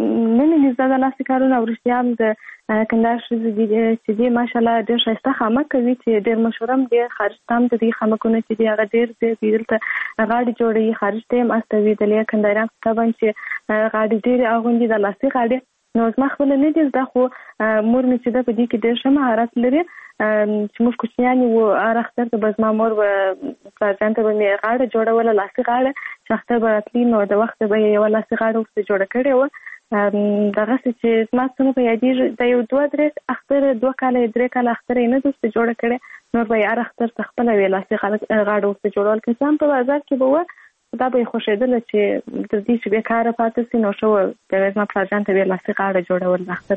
نه زده لاسي کارونه ورشتيام د کندهار چې دی ماشاءالله ډېر ښایسته خامک کوي چې ډېر مشهورم دی خارج تام د دې خامکونه چې دی هغه ډېر دلته غاړي جوړي خارج ته ماستوي د لیا کندهاريان طبعا چې غاړي ډېر اغوندي د لاسي غاړي نو زما خپل نه دي زده خو مور مې چې د په دې کې ډېر ښه مهارت لري چې موږ کوچنیان وو اختر ته بس ما مور و پلان ته به غاړه جوړول لاسي غاړه چې اختر به تلی نو د وخت به یو لاسي غاړه وسته جوړ کړې و دغه چې ما څنګه په یادې د یو 2-3 اختر 2 کاله 3 کاله اختر نه دوست جوړ کړې نو به یې اختر خپل ویلاسي غاړه وسته جوړول کې سم په بازار کې به دا به خوشیدل چې د دې چې بیکاره پاتې سي نو شو د ما پلاجان ته ویلاسي غاړه جوړول اختر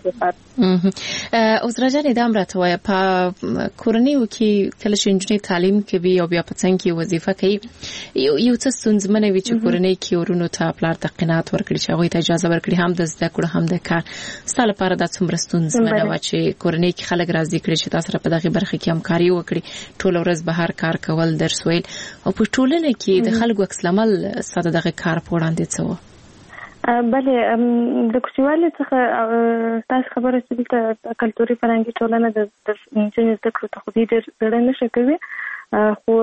لپاره اوس راځي د امرته وای په کورنیو کې کله چې انجنیر تعلیم کوي او بیا په څنګه کې وظیفه کوي یو څه ستونزمنه وي چې کورنۍ کې ورونو ته پلار ته قناعت ورکړي چې هغه ته اجازه ورکړي هم د زده کړو هم د کار ستاسو لپاره د څومره ستونزمنه و چې کورنۍ کې خلک راضي کړي چې تاسو په دغه برخه کې همکاري وکړي ټول ورځ بهر کار کول درس ویل او په ټولنه کې د خلکو عکس ساده دغه کار په وړاندې څه و بله د کوچنیوالي څخه تاسو خبره چې د کلتوري فرهنګي ټولنه د انجنیر زده کړو ته خو دې ډېر زړه نشه کوي خو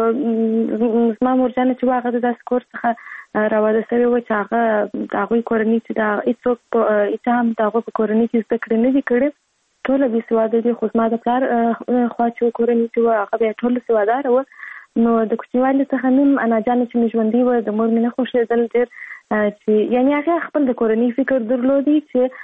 زما مورجانه چې هغه د داسې کور څخه راوده سوی و چې هغه د هغوی کورنۍ چې د هېڅ هم د هغو په کورنۍ کې زده کړې نه دي کړې ټوله بېسواده دي خو زما د پلار خوا چې کورنۍ چې وه هغه بیا ټوله سواداره وه نو د کوچنیوالي څخه نیم اناجانې چې مې ژوندي وه د مور مې نه خوښېدل ډېر چې یعنې هغې خپل د کورنۍ فکر درلودي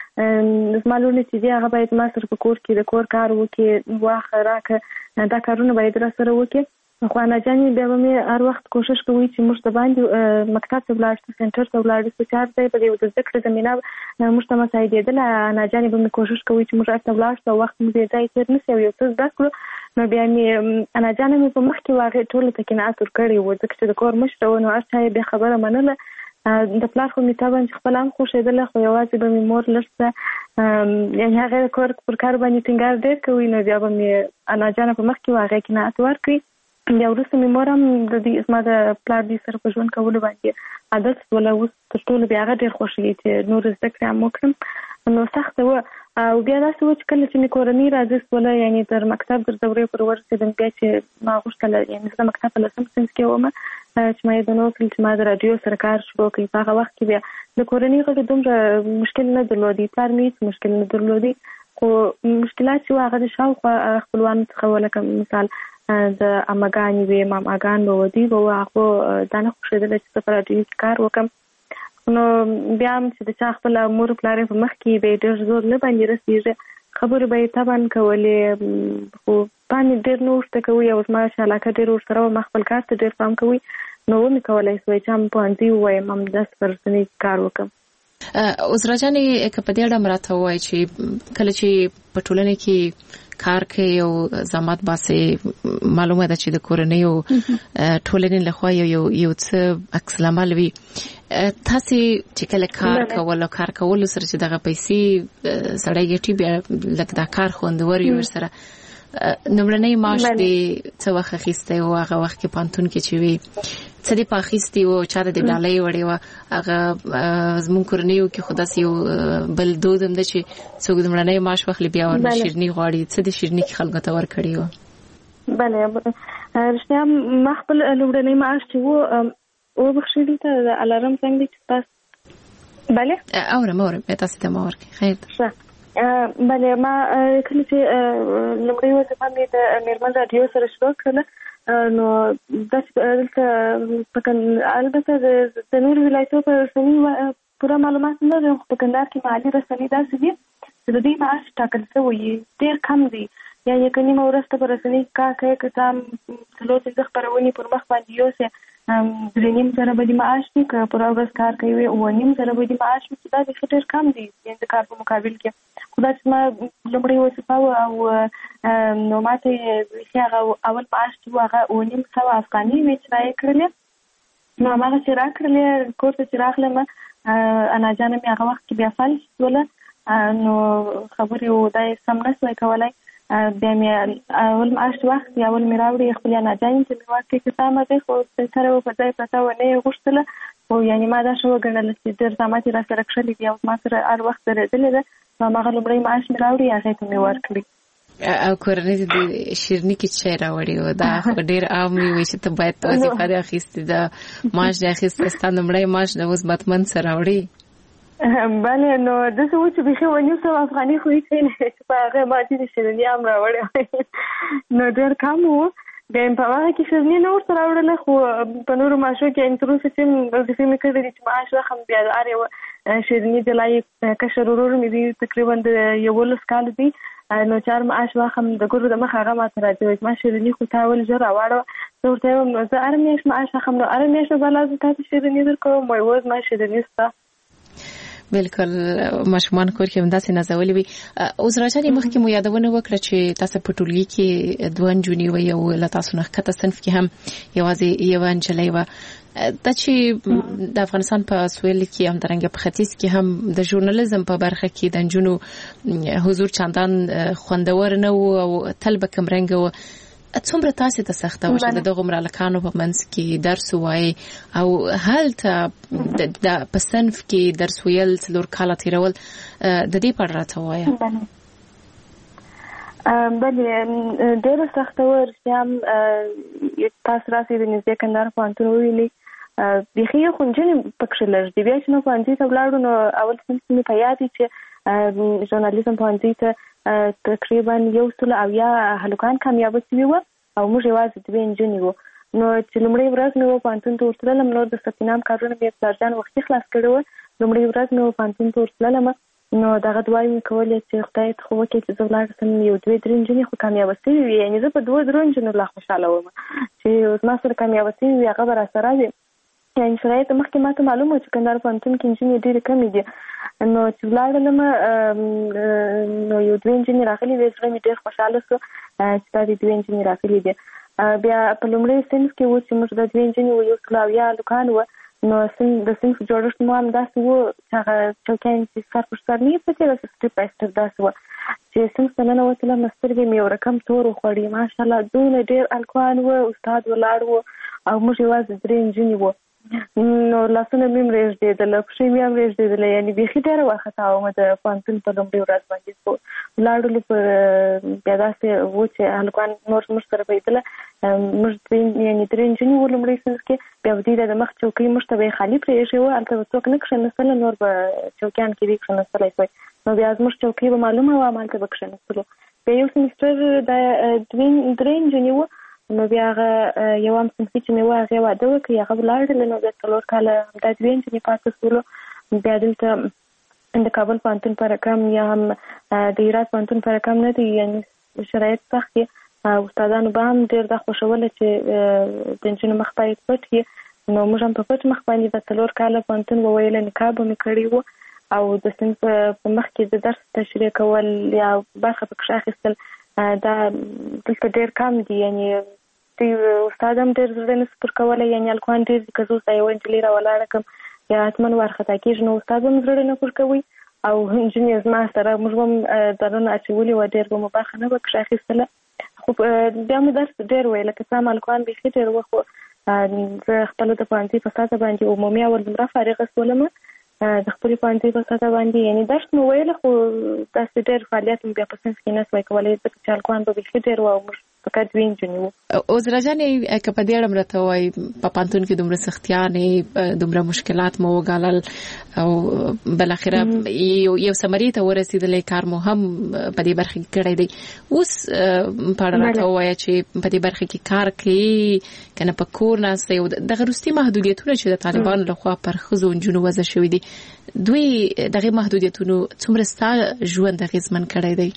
چې زما لوڼې چې دي هغه باید ما سره په کور کې د کور کار وکړي واخه راکه دا کارونه باید را سره وکړي خو اناجانې بیا به مې هر وخت کوشش کوي چې موږ ته باندې مکتب ته ولاړ شو سنټر ته ولاړ شو چې هر ځای به د زده کړې زمینه موږ ته مساعدېدله اناجانې به مې کوشش کوي چې موږ هلته ولاړ شو وخت مو بې ځایه تېر نه شي او یو څه زده کړو نو بیا مې اناجانه مې په مخ کې واغې ټولو ته قناعت ورکړی و ځکه چې د کور مشره و نو هر چا یې بیا خبره منله د پلار خو مې طبعا چې خپله هم خوښېدله خو یوازې به مې مور لږ څه یعنې هغې د کور پر کار باندې ټینګار ډېر کوي نو بیا به مې اناجانه په مخ کې واغې قناعت ورکړي بیا وروسته مې مور هم د دې زما د پلار دې سره په ژوند کولو باندې عادت شوله اوس تر ټولو بیا هغه ډېر خوښوي چې نور زده کړې هم وکړم نو سخته وه او بیا داسې و چې کله چې مې کورنۍ راضي شوله یعنې تر مکتب در دورې پر ورسېدم بیا چې ما غوښتله یعنې زه د مکتب په 10م صنف کې وم چې ما یې د نو وکړل چې ما د راډیو سره کار شروع کړي په هغه وخت کې بیا د کورنۍ غړو دومره مشکل نه درلودي پلار مې هېڅ مشکل نه درلودي خو مشکلات چې وه هغه د شاوخوا خپلوانو څخه وه لکه مثال د اماګانې وې ماماګان به وه دوی به وه هغو دا نه خوښېدله چې زه په راډیو کې کار وکړم نو بیا هم چې د چا خپله مور پلار په مخ کې به یې ډېر زور نه باندې رسېږي خبرې به یې طبعا کولې خو باندې ډېر نه ورته کوي او زما چې علاقه ډېر ورسره وه ما خپل کار ته ډېر پام کوي نو ومې کولی سوی چې هم پوهنځي ووایم همداسې په رسنۍ کار وکړم عذرا جانې که په دې اړه راته ووایي چې کله چې په ټولنه کې کار کوي او زحمت باسي معلومه ده چې د کورنۍ او ټولنې لخوا یو څه عکس العمل وي تاسو چې کله کار کول او کار کول سره چې دغه پیسې سړی ګټي بیا لکه دا کار خوندور وي ورسره نمرنۍ معاش دې څه وخت اخیستی و هغه وخت کې پانتون کې چې وي څه دې په اخیستي و چاته دې ډالۍ وړې وه هغه زموږ کورنیو کې خو داسې یو بل دود هم ده چې څوک د مړنۍ معاش واخلي بیا ورنه شیرني غواړي څه دې شیرني کې خلکو ته ورکړي وه بله رښتیا ما خپل لومړنی معاش چې و وبخښي دلته د الارم زنګ دی چې تاسو بله اورم تاسو ته ما ورکړي خیر ده بله ما کله چې لومړی وظیفه مې د میرمن راډیو سره شروع کړله نو داسې دلته البته د نورو ولایتو په رسنۍ پوره معلومات نه لرم، خو په کندهار کې مالي رسنۍ داسې دي چې د دوی معاش ټاکل شوی ډېر کم دی، یا یو نیمه ورځ ته په رسنۍ کار کوي که څه هم 4 خپرونې پر مخ باندې یوسې 3.5 زره به د معاش وي، که پر ورځ کار کوي 9.5 زره به د معاش وي، چې دا بیخي ډېر کم دی د کار په مقابل کې. خو دا چې ما لومړۍ وظیفه وه او نو ما ته بیخي هغه اول معاش چې و هغه 900 افغانۍ وې چې رایې کړلې. نو هماغه چې راکړلې کور ته چې راغلم انا جانه مې هغه وخت کې بیا فلج شوله، نو خبرې دا یې سم نه شوی کولی. بیا مې اول معاش وخت یا اول مې راوړې خپلې انا جانې ته مې ورکړې که څه مزې خو سره و په ځای پرته و نه یې غوښتله، خو یعنې ما دا ښه وګڼله چې ډېر زحمت یې راسره کښلی دی او ما سره هر وخت درېدلې ده، نو هماغه لومړی معاش مې راوړې هغې ته مې ورکړي. او کورنۍ ته د شیرني کې څه راوړي و؟ دا خو ډېر عام وي چې ته باید وظیفه دې اخیستې ده، معاش دې اخیستی، ستا لومړی معاش د اوس بتمن څه راوړي؟ بله، نو داسې و چې بیخي 900 افغانۍ خو هېڅ نه چې په هغې ما ځینې شیرني هم راوړې نو ډېر کم و. بیا یې په هغه کې شیرني نه ورته راوړله، خو په نورو معاشو کې تر اوسه چې وظیفې مې کړې دي چې معاش واخلم، بیا د هر یوه شیرني د لا کشر ورور مې دی تقریبا د 11 کالو دی، نو چې هر معاش واخلم د ګورو د مخه هغه ماته راځي وایي ما شیرني خو تا ول ژر راواړوه. زه ورته وایم نو زه هره میاشت معاش اخلم، نو هره میاشت به لا زه تا ته شیرني درکوم؟ وایي اوس ما شیرني شته. بالکل ماشومان کور کې همداسې نازولې وي. اوس راجانې مخکې مو یادونه وکړه چې تاسو په ټولګي کې 2 نجونې وي او له تاسو نه ښکته صنف کې هم یوازې یوه نجلۍ وه. دا چې د افغانستان په سویل کې هم درنګه په ختیځ کې هم د ژورنالیزم په برخه کې د نجونو حضور چندان خوندور نه و او تل به کمرنګ و. څومره تاسو ته سخته و چې دغه ملکانو په منځ کې درس وایي او هلته د په صنف کې درس ویل 4 کاله تیرول، د دې په اړه راته وایه. بله ډېره سخته وه، رښتیا هم تاسو راسئ د نږدې کندهار پوهنتون وویلې بیخي خو نجونې پکښې لږ دي. بیا چې موږ پوهنځي ته ولاړو نو اول صنف مې په یاد چې ژورنالیزم پوهنځي ته تقریبا 180 هلکان کامیابه شوي وو او موږ یوازې 2 نجونې وو. نو چې لومړۍ ورځ مې و پوهنتون ته ورتللم، نور د ثبت نام کارونه مې پلارجان وختي خلاص کړي وو. لومړۍ ورځ مې و پوهنتون ته ورتللم، نو دغه دعاوې مې کولې چې خدای ته خو وکړي چې زه ولاړه شم 1-2-3 نجونې خو کامیابه شوي وي، یعنې زه په 2-3 نجونو لا خوشحاله وم چې زما سره کامیابه شوي وي، هغه به راسره وي. یعنې شرایط مخکې ما ته معلومه وه چې کندهار پوهنتون کې نجونې ډېرې کمې دي. نو چې ولاړلم نو 1-2 نجونې راغلي وې، زړه مې ډېر خوشحاله شو چې دا 2 نجونې راغلي دي. بیا په لومړي صنف کې و چې موږ د 2 نجونې و 180 هلکان وو، نو د صنف جوړښت مو هم داسې و چې هغه چوکیان چې سر پر سر نه یې پرتې داسې سټپ بای سټپ داسې وه چې صنف ته ننوتلم سترګې مې یو رقم تور وخوړې. ماشاءالله دونه ډېر هلکان وو، استاد ولاړ و او موږ یوازې 3 نجونې وو. نو لاسونه مې هم رېږدېدل، پښې مې هم رېږدېدلې، یعنې بیخي ډېره وارخطا وم د پوهنتون په لومړۍ ورځ باندې. خو ولاړولو بیا داسې و چې هلکان نور موږ سره پیدله، موږ یعنې 3 نجونې وو لومړۍ صنف کې. بیا دوی د مخ چوکۍ موږ ته به یې خالي پرېښې وه، هلته به څوک نه کښېنستله، نور به چوکیان کې دې کښېنستلی شوی. نو بیا زموږ چوکۍ به معلومه وه، همالته به کښېنستلو. بیا یو سمستر د 3 نجونې وو، نو بیا هغه یوه هم صنفي چې مې وه هغې واده وکړي، هغه ولاړله. نو بیا 4 کاله دا 2 نجونې پاتې شولو. بیا دلته د کابل پوهنتون په رقم یا هم د هرات پوهنتون په رقم نه دی، یعنې شرایط سخت دي. استادانو به هم ډېر دا خوښوله چې د نجونو مخ باید پټ وي، نو موږ هم په پټ مخ باندې د 4 کاله پوهنتون وویله نقاب به مې کړی و او د صنف په مخ کې د درس تشریح کول یا برخه پکښې اخیستل دا دلته ډېر کم دي. یعنې استاد هم ډېر زړه نه سپر کولی، یعنې هلکان ډېر دي، که زه اوس یوه نجلۍ راولاړه کړم یا حتما وارخطا کېږي، نو استاد هم زړه نه پر کوي او نجونې زما سره موږ به هم ځانونه اچولي وه، ډېر به مو برخه نه به کښې اخیستله. خو بیا مو درس ډېر ویله، که څه هم هلکان بیخي ډېر وه، خو زه خپله د پوهنځي په سطحه باندې عمومي اول دومره فارغه شولم د خپلې پوهنځي په سطحه باندې، یعنې درس مو ویله خو داسې ډېر فعالیت مو بیا په صنف کې نه شوی کولی، ځکه چې هلکان به بیخي ډېر وه او موږ فقط دوی نجونې وو. عذرا جانې که په دې اړه مرته وایي په پانتون کې دومره سختیانې دومره مشکلات مو وګالل او بالاخره یو ثمرې ته ورسېدلی کار مو هم په دې برخه کې کړی دی. اوس په اړه راته ووایه چې په دې برخه کې کار کوي که نه په کور ناسته یو دغه وروستي محدودیتونه چې د طالبانو لخوا پر ښځو نجونو وضع شوي دي دوی دغه محدودیتونو څومره ستا ژوند اغېزمن کړی دی؟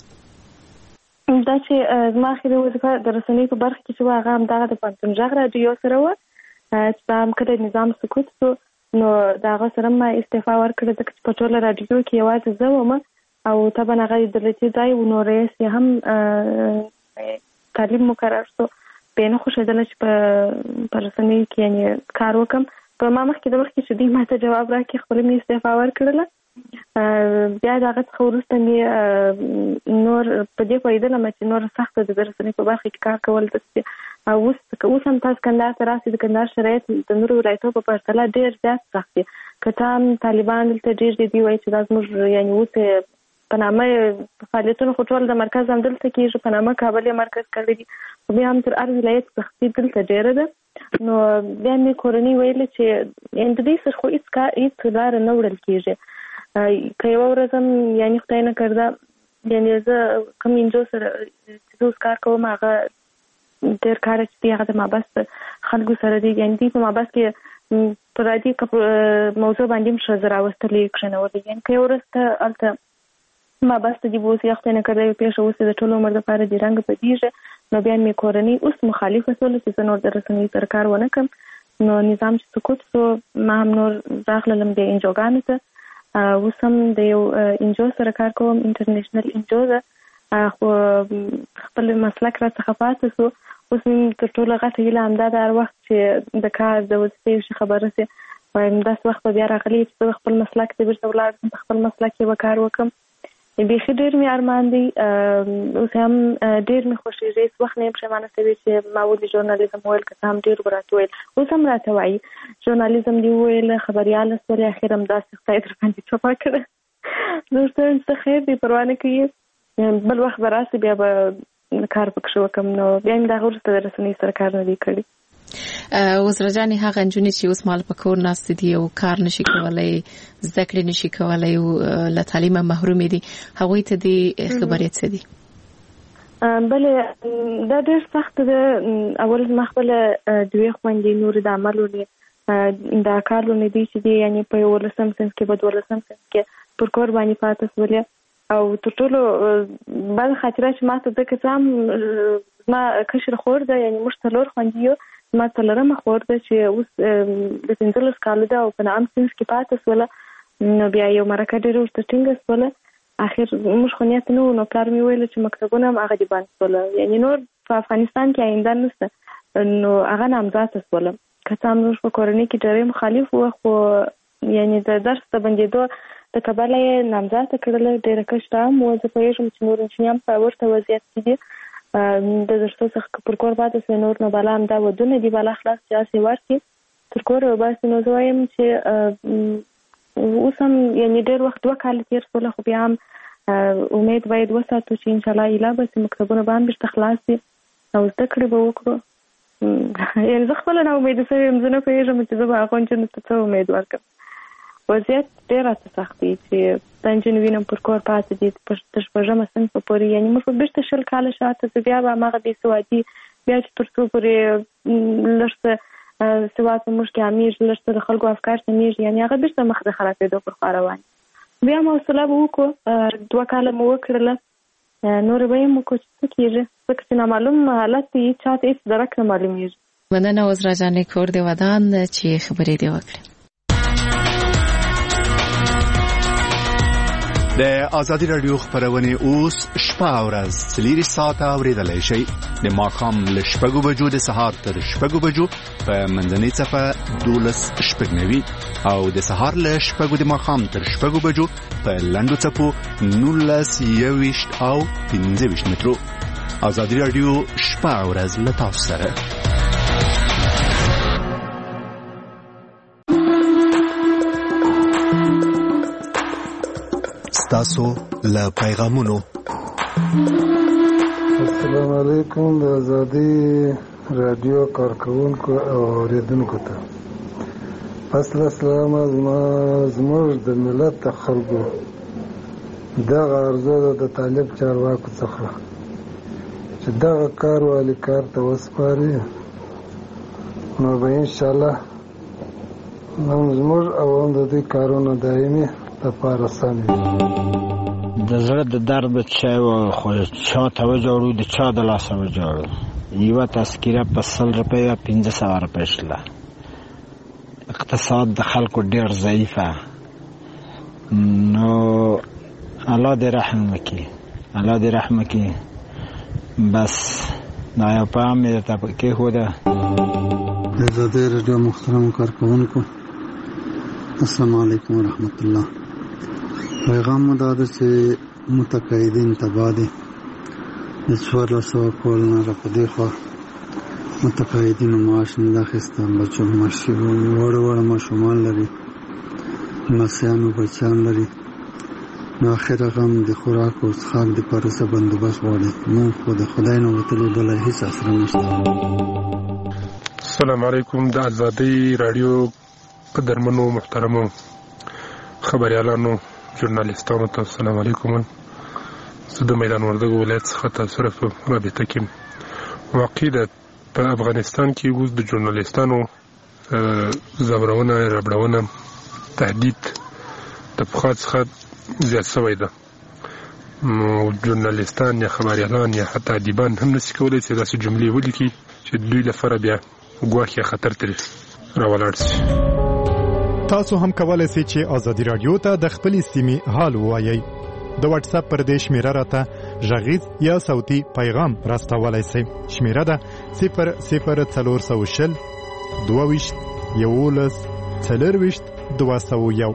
دا چې زما اخري وظیفه د رسنۍ په برخه کې چې هغه همدغه د پانتون غږ راډیو سره وه چې په هم کله نظام سقوط شو نو د هغه سره ما استعفا ورکړه ځکه چې په ټوله راډیو کې یوازې زه وم او طبعا هغه دولتي ځای و نو رئیس یې هم تعلیم مقرر شو. بیا نه خوښېدله چې په رسنیو کې یعنې کار وکړم. په ما مخکې د مخکې چې دوی ما ته جواب راکړي خپله مې استعفا ورکړله. بیا د هغه څخه وروسته مې نور په دې پوهېدلم چې نور سخته د رسنۍ په برخه کې کار کول داسې او اوس هم تاسو کندهار ته راسئ د کندهار شرایط د نورو ولایتونو په پرتله ډېر زیات سخت دي. که ته هم طالبان دلته ډېر دي وایي چې دا زموږ یعنې اوس په نامه فعالیتونه خو ټول د مرکز هم دلته کېږي په نامه کابل یې مرکز کړی دي خو بیا هم تر هر ولایت سختي دلته ډېره ده. نو بیا مې کورنۍ ویله چې یعنې د دې سره خو هېڅ لاره نه وړل کېږي. که یوه ورځ هم یعنې خدای نه کرده یعنې زه کوم انجو سره چې زه اوس کار کوم هغه ډېر کار چې دی هغه د مابس خلکو سره دی یعنې دوی په مابس کې په رادیو موضوع باندې هم ښځه راوستلې کښېنولې یعنې که یو ورځ ته هلته مابس ته دې بوسي یا خدای نه کرده یو پېښه اوسي د ټول عمر دپاره دې رنګ بدېږي نو بیا مې کورنۍ اوس مخالفه شوله چې زه نور د رسنیو سره کار ونه کړم. نو نظام چې سقوط شو ما هم نور راغلم د انجوګانو ته اوس هم د یو انجو سره کار کوم انټرنیشنل انجو ده خو خپل مسلک راڅخه پاتې شو. اوس مې تر ټولو غټه هیله همدا ده هر وخت چې د کار د وظیفې شي خبره شي وایم داسې وخت به بیا راغلی چې زه خپل مسلک ته بېرته ولاړ شم په خپل مسلک کې به کار وکړم. بیخي ډېر مې ارمان دی اوس هم ډېر مې خوښېږي هېڅ وخت نه یم پښیمانه شوې چې ما ولې ژورنالیزم وویل که څه هم ډېر به راته ویل اوس هم راته وایي ژورنالیزم دې وویل خبریاله شولې اخر هم داسې خدای در باندې چوپه کړه. زه ورته وایم څه خیر دی پروا نه کوي بل وخت به راسي بیا به کار پکښې وکړم. نو بیا مې د هغه وروسته د رسنۍ سره کار نه دی کړی. عذرا جانې هغه نجونې چې اوس مال په کور ناستې دي او کار نشي کولی زده کړې نشي کولی او له تعلیمه محرومې دي هغوی ته دې خبرې څه دي؟ بلې دا ډېر سخت ده. اول زما خپله دوې خویندې نورې د عمل ولې دا کار لونې دي چې دي یعنې په 11 صنف کې په 12 صنف کې پر کور باندې پاتې شولې او تر ټولو بد خاطره چې ما ته ځکه څه هم زما کشر خور ده یعنې موږ څلور خویندې یو ما څلورمه خور ده چې اوس د 15 کالو ده او په نام صنف کې پاتې شوله. نو بیا یو مرکه ډېره ورته ټینګه شوله اخر موږ خو نیت نه و نو پلار مې ویل چې مکتبونه هم هغه دې بند شوله یعنې نور په افغانستان کې آینده نشته نو هغه نامزاده شوله. که څه هم موږ په کورنۍ کې ډېری مخالف وو خو یعنې د درس د بندېدو د کبله یې نامزاده کړله ډېره کشره هم وه. زه پوهېږم چې نور نجونې هم په ورته وضعیت کې دي د درسو څخه پر کور پاتې شوی نور نو بالا همدا ودونه دي بالا خلاص چې هسې ورکړي تر کوره وباسي. نو زه وایم چې اوس هم یعنې ډېر وخت 2 کاله تېر شوله خو بیا هم امید باید وساتو چې انشاءالله ایله به سي مکتبونه به هم بېرته خلاص شي او زده کړې به وکړو. یعنې زه خپله نا امیده شوې یم زه نه پوهېږم چې زه به هغو نجونو ته څه امید ورکړم. وضعیت ډېر راته سخت دی چې دا نجونې وینم پر کور پاتې دي تر 6مه صنفه پورې یعنې موږ به بېرته 20 کاله شاته زه بیا به هماغه بېسوادي بیا چې تر څو پورې لږ څه سواد په موږ کې عامېږي لږ څه د خلکو افکار سمېږي یعنې هغه بېرته مخ د خرابېدو پر خوا روان بیا هم حوصله به وکړو 2 کاله مو وکړله نورې به یې هم وکړو چې څه کېږي ځکه چې نامعلوم حالت دی چا ته هېڅ درک نه معلومېږي. مننه عذرا جانې کور دې ودان چې خبرې دې وکړې. د ازادي رادیو خبرونه اوس شپه او ورځ 4 ساعته اوریدلای شئ د ماښام له 6 بجو د سهار تر 6 بجو په منځنۍ صفه 12:09 او د سهار له 6 د ماښام تر 6 بجو په لنډو صفو 19:20 او 15 مترو. ازادي رادیو شپه او ورځ له تاسو سره. تاسو له پیغامونو السلام علیکم د ازادي رادیو کارکونکو او اوریدونکو ته اصل سلام زموږ د ملت د خلکو دغه ارزو د طالب چارواکو څخه چې دغه کار والی کار ته وسپاري نو به انشاءالله زموږ او هم د دوی کارونه دایمي لپاره سم وي. د زړه د درد چای و خو چا ته وجوړو د چا د لاسه وجوړو یوه تذکیره په 100 روپۍ یا 1500 روپۍ شله. اقتصاد د خلکو ډېر ضعیفه نو الله دې رحم وکړي الله دې رحم وکړي. بس دا یو پیغام مې درته کېښوده. د ازادۍ راډیو محترمو کارکوونکو السلام علیکم ورحمت الله. پیغام مو دا ده چې متقاعدین تباه دي. د 1400 کلونو نه په دې خوا متقاعدینو معاش نه ده اخیسته. بچو وړه ماشومان لري لمسیانو بچیان لري نو اخره غم د خوراک او څښاک دپاره څه بندوبست غواړي. مونږ خو د خدای نه وتلي بله هېڅ اسره نشته. السلام علیکم. د ازادۍ راډیو قدرمنو محترمو خبریالانو ژورنالیستانو ته السلام علیکم. زه د میدان وردګو ولایت څخه تاسو سره په رابطه کې واقع ده. په افغانستان کې اوس د ژورنالیستانو ځورونه ربړونه تهدید د پخوا څخه زیات شوی ده. نو ژورنالیستان یا خبریالان یا حتی ادیبان هم نشي کولی چې داسې جملې ولیکي چې دوی لپاره بیا ګواښ یا خطر ترې راولاړ شي. تاسو هم کولای شئ چې ازادي رادیو ته د خپلې سیمې حال ووایئ. د واتس اپ پر دې شمیره راته غږیز یا صوتي پیغام راستولی شئ. شمیره ده 00420 22 11 40 201.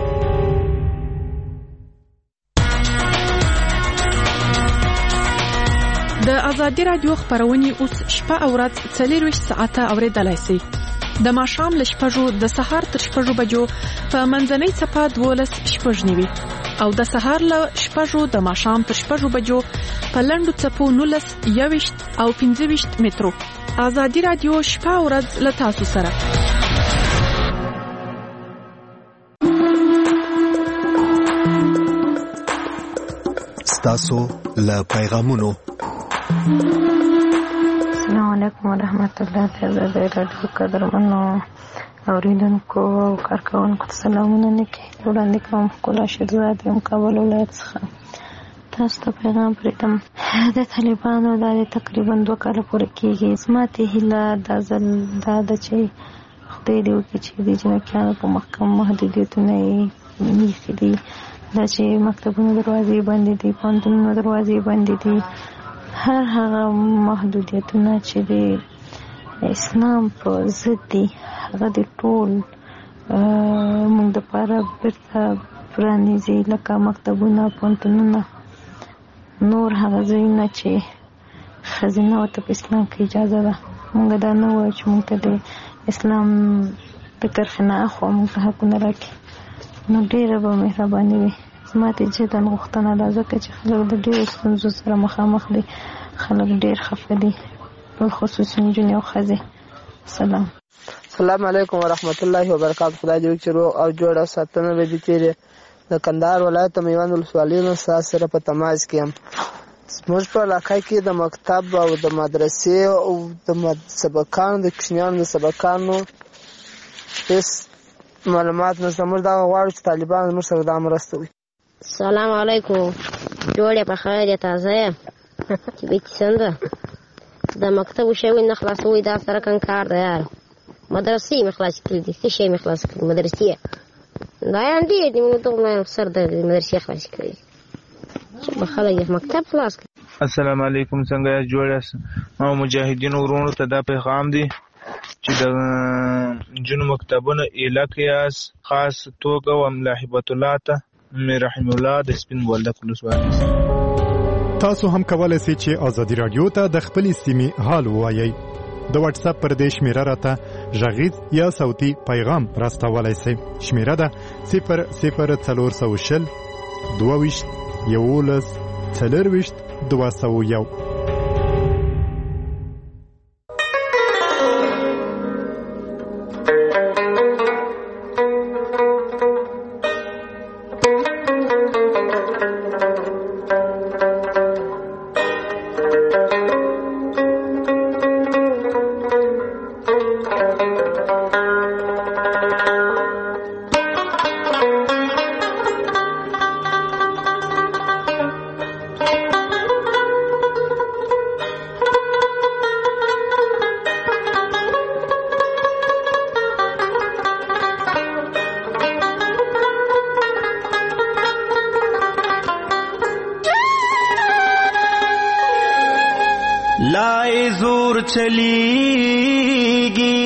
د ازادي رادیو خبرونه اوس شپه او ورځ 24 ساعته اوریدلای شئ. د ماښام له 6 د سهار تر 6 بجو په منځنۍ صفه 12:09 او د سهار له 6 د ماښام تر 6 بجو په لنډو صفو 19 21 او 25 مترو. ازادي رادیو شپه او ورځ له تاسو سره. ستاسو له پیغامونو. السلام علیکم ورحمت الله تعالی وبرکاته. قدرمنو اوریدونکو او کارکوونکو ته سلامونه نکي وړاندې کوم. کولا شیرزاد یم کابل ولایت څخه. تاسو ته پیغام پرېږدم. د طالبانو دا تقریبا 2 کاله پورې کېږي. زما ته هیله دا ځل دا ده چې خدای دې وکړي چې د جنکیانو په محکم محدودیتونه یې نیسي دي. دا چې مکتبونو دروازې بندې دي پوهنتونونو دروازې بندې دي هر هغه محدودیتونه چې د اسلام په ضد دي هغه د ټول موږ دپاره بیرته پرانیزي لکه مکتبونه پوهنتونونه نور هغه ځایونه چې ښځینه ورته په اسلام کې اجازه ده. موږ دا نه وایو چې موږ ته د اسلام د کرښې نه اخوا موږ ته حقونه راکړي. نو ډېره به مهرباني وي. زما ته جدا غوښتنه ده ځکه چې خلک د ډېرو ستونزو سره مخامخ دي. خلک ډېر خفه دي بالخصوص نجونې او ښځې. سلام. السلام علیکم ورحمت الله وبرکاته. خدای دې وکړي چې روغ او جوړ او ساتنه به دې تېرې. د کندهار ولایت میوند ولسوالۍ نه سره په تماس کې یم. زموږ په علاقه کې د مکتب او د مدرسې او د سبقانو د کوچنیانو د سبقانو هېڅ معلومات نشته. موږ دا غواړو چې طالبان زموږ سره دا مرسته وکړي. السلام علیکم. جوړ یې په خیر یې تازه یې چې بیتي څنګه د مکتب شوي نه خلاصوي دا سره کم کار دی یار. مدرسې مې خلاص کړي دي. څه شی مې خلاص کړي؟ مدرسې دا یې ډېر دي. موږ ته سر د مدرسې خلاص کړي چې به خلک یې مکتب خلاص کړي. السلام علیکم. څنګه یاست؟ جوړ یاست؟ ما مجاهدینو ورونو ته دا پیغام دی چې د نجونو مکتبونه ایله کیاس خاص توګه و ملا هبت الله ته رحم الله د سپین بولدک ولسوالۍ. تاسو هم کولای شئ چې ازادي رادیو ته د خپلې سیمې حال ووایئ. د واتس اپ پر دې شمیره راته غږیز یا صوتي پیغام راستولی شئ. شمیره ده 00420 22 11 40 201. لائے زور چلیگی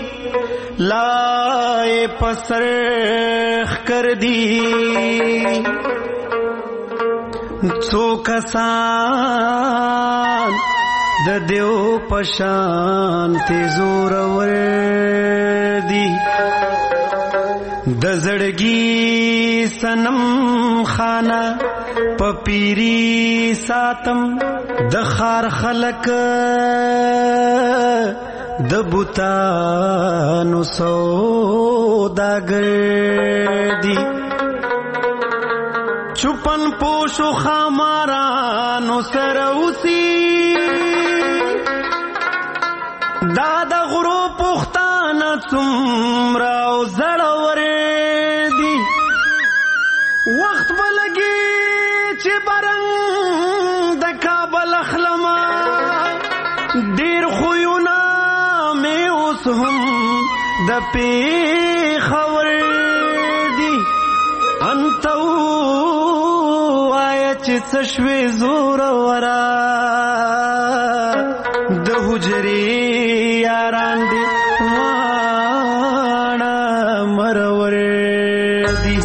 لائے پسرخ کر دی څو کسان د دیو پشان تی زور ور دی د زړګي سنم خانه پپیری ساتم د خار خلق د بوتانو سوداګر دی چپن پوشو خامارانو سروسی دادا غرو پختانا څومره زړور دی وخت بلګي چې برنګ د کابل اخلما ډیر خوونه مې اوس هم د پیښور دی انتو آیا چې څه شوې زور ورا د حجرې یاران دي واڼه مرور دي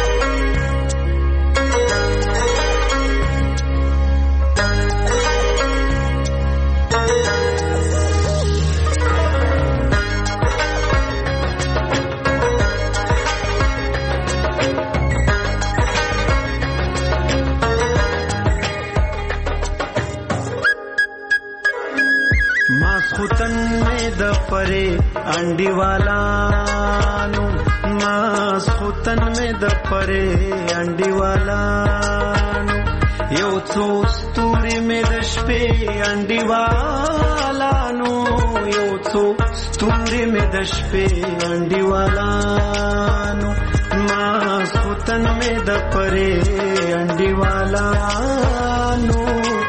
پرے انڈی والانو ماس خوتن میں د پرے انڈی والانو یو څو ستوري میں د شپې انڈی والانو یو څو ستوري میں د شپې انڈی والانو ماس خوتن میں د پرے انڈی والانو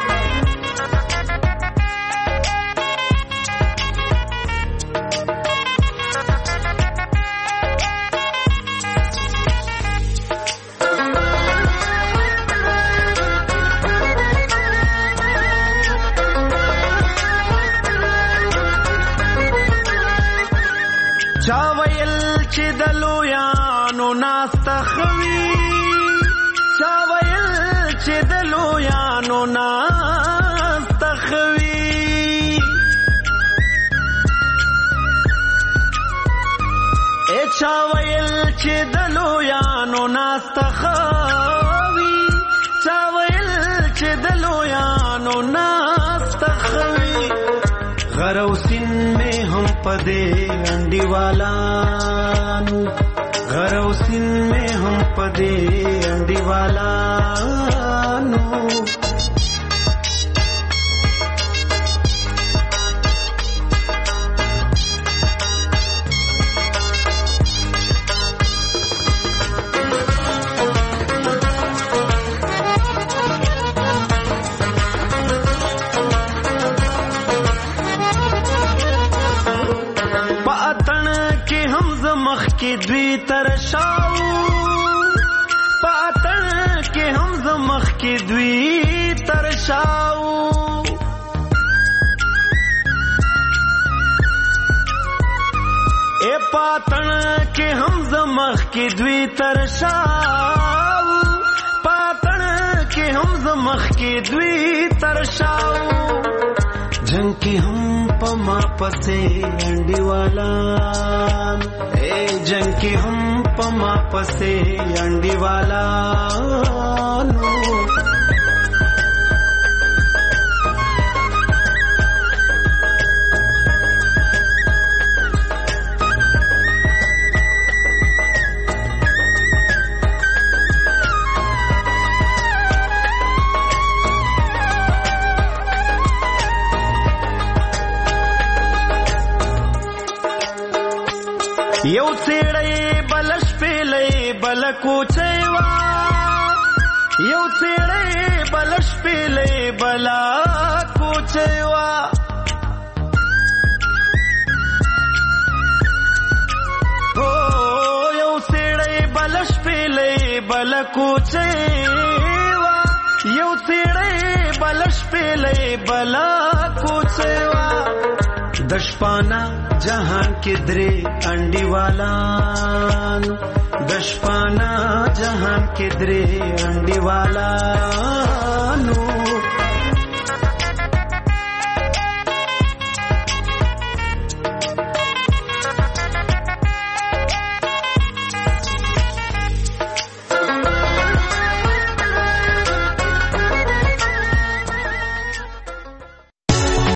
چاویل چې دلو یانو ناستخوي چاویل چې دلو یانو ناستخوي غروسین میں ہم پدے انڈی والانو غروسین میں ہم پدے انڈی والانو کی دوی ترشاو پاتن کې هم زمخ کی دوی ترشاو اے پاتن کې هم زمخ کی دوی ترشاو پاتن کې هم زمخ کی دوی ترشاو جنگ کی ہم پما پسے انڈی والا جنگ کی ہم پما پسے انڈی والا نو یو څېړې بلش پیلې بل کوچېوا یو څېړې بلش پیلې بل کوچېوا او یو څېړې بلش پیلې بل کوچېوا یو څېړې بلش پیلې بل دشپانا جهان کې درې انډیوالانو دشپانا جهان کې درې انډیوالانو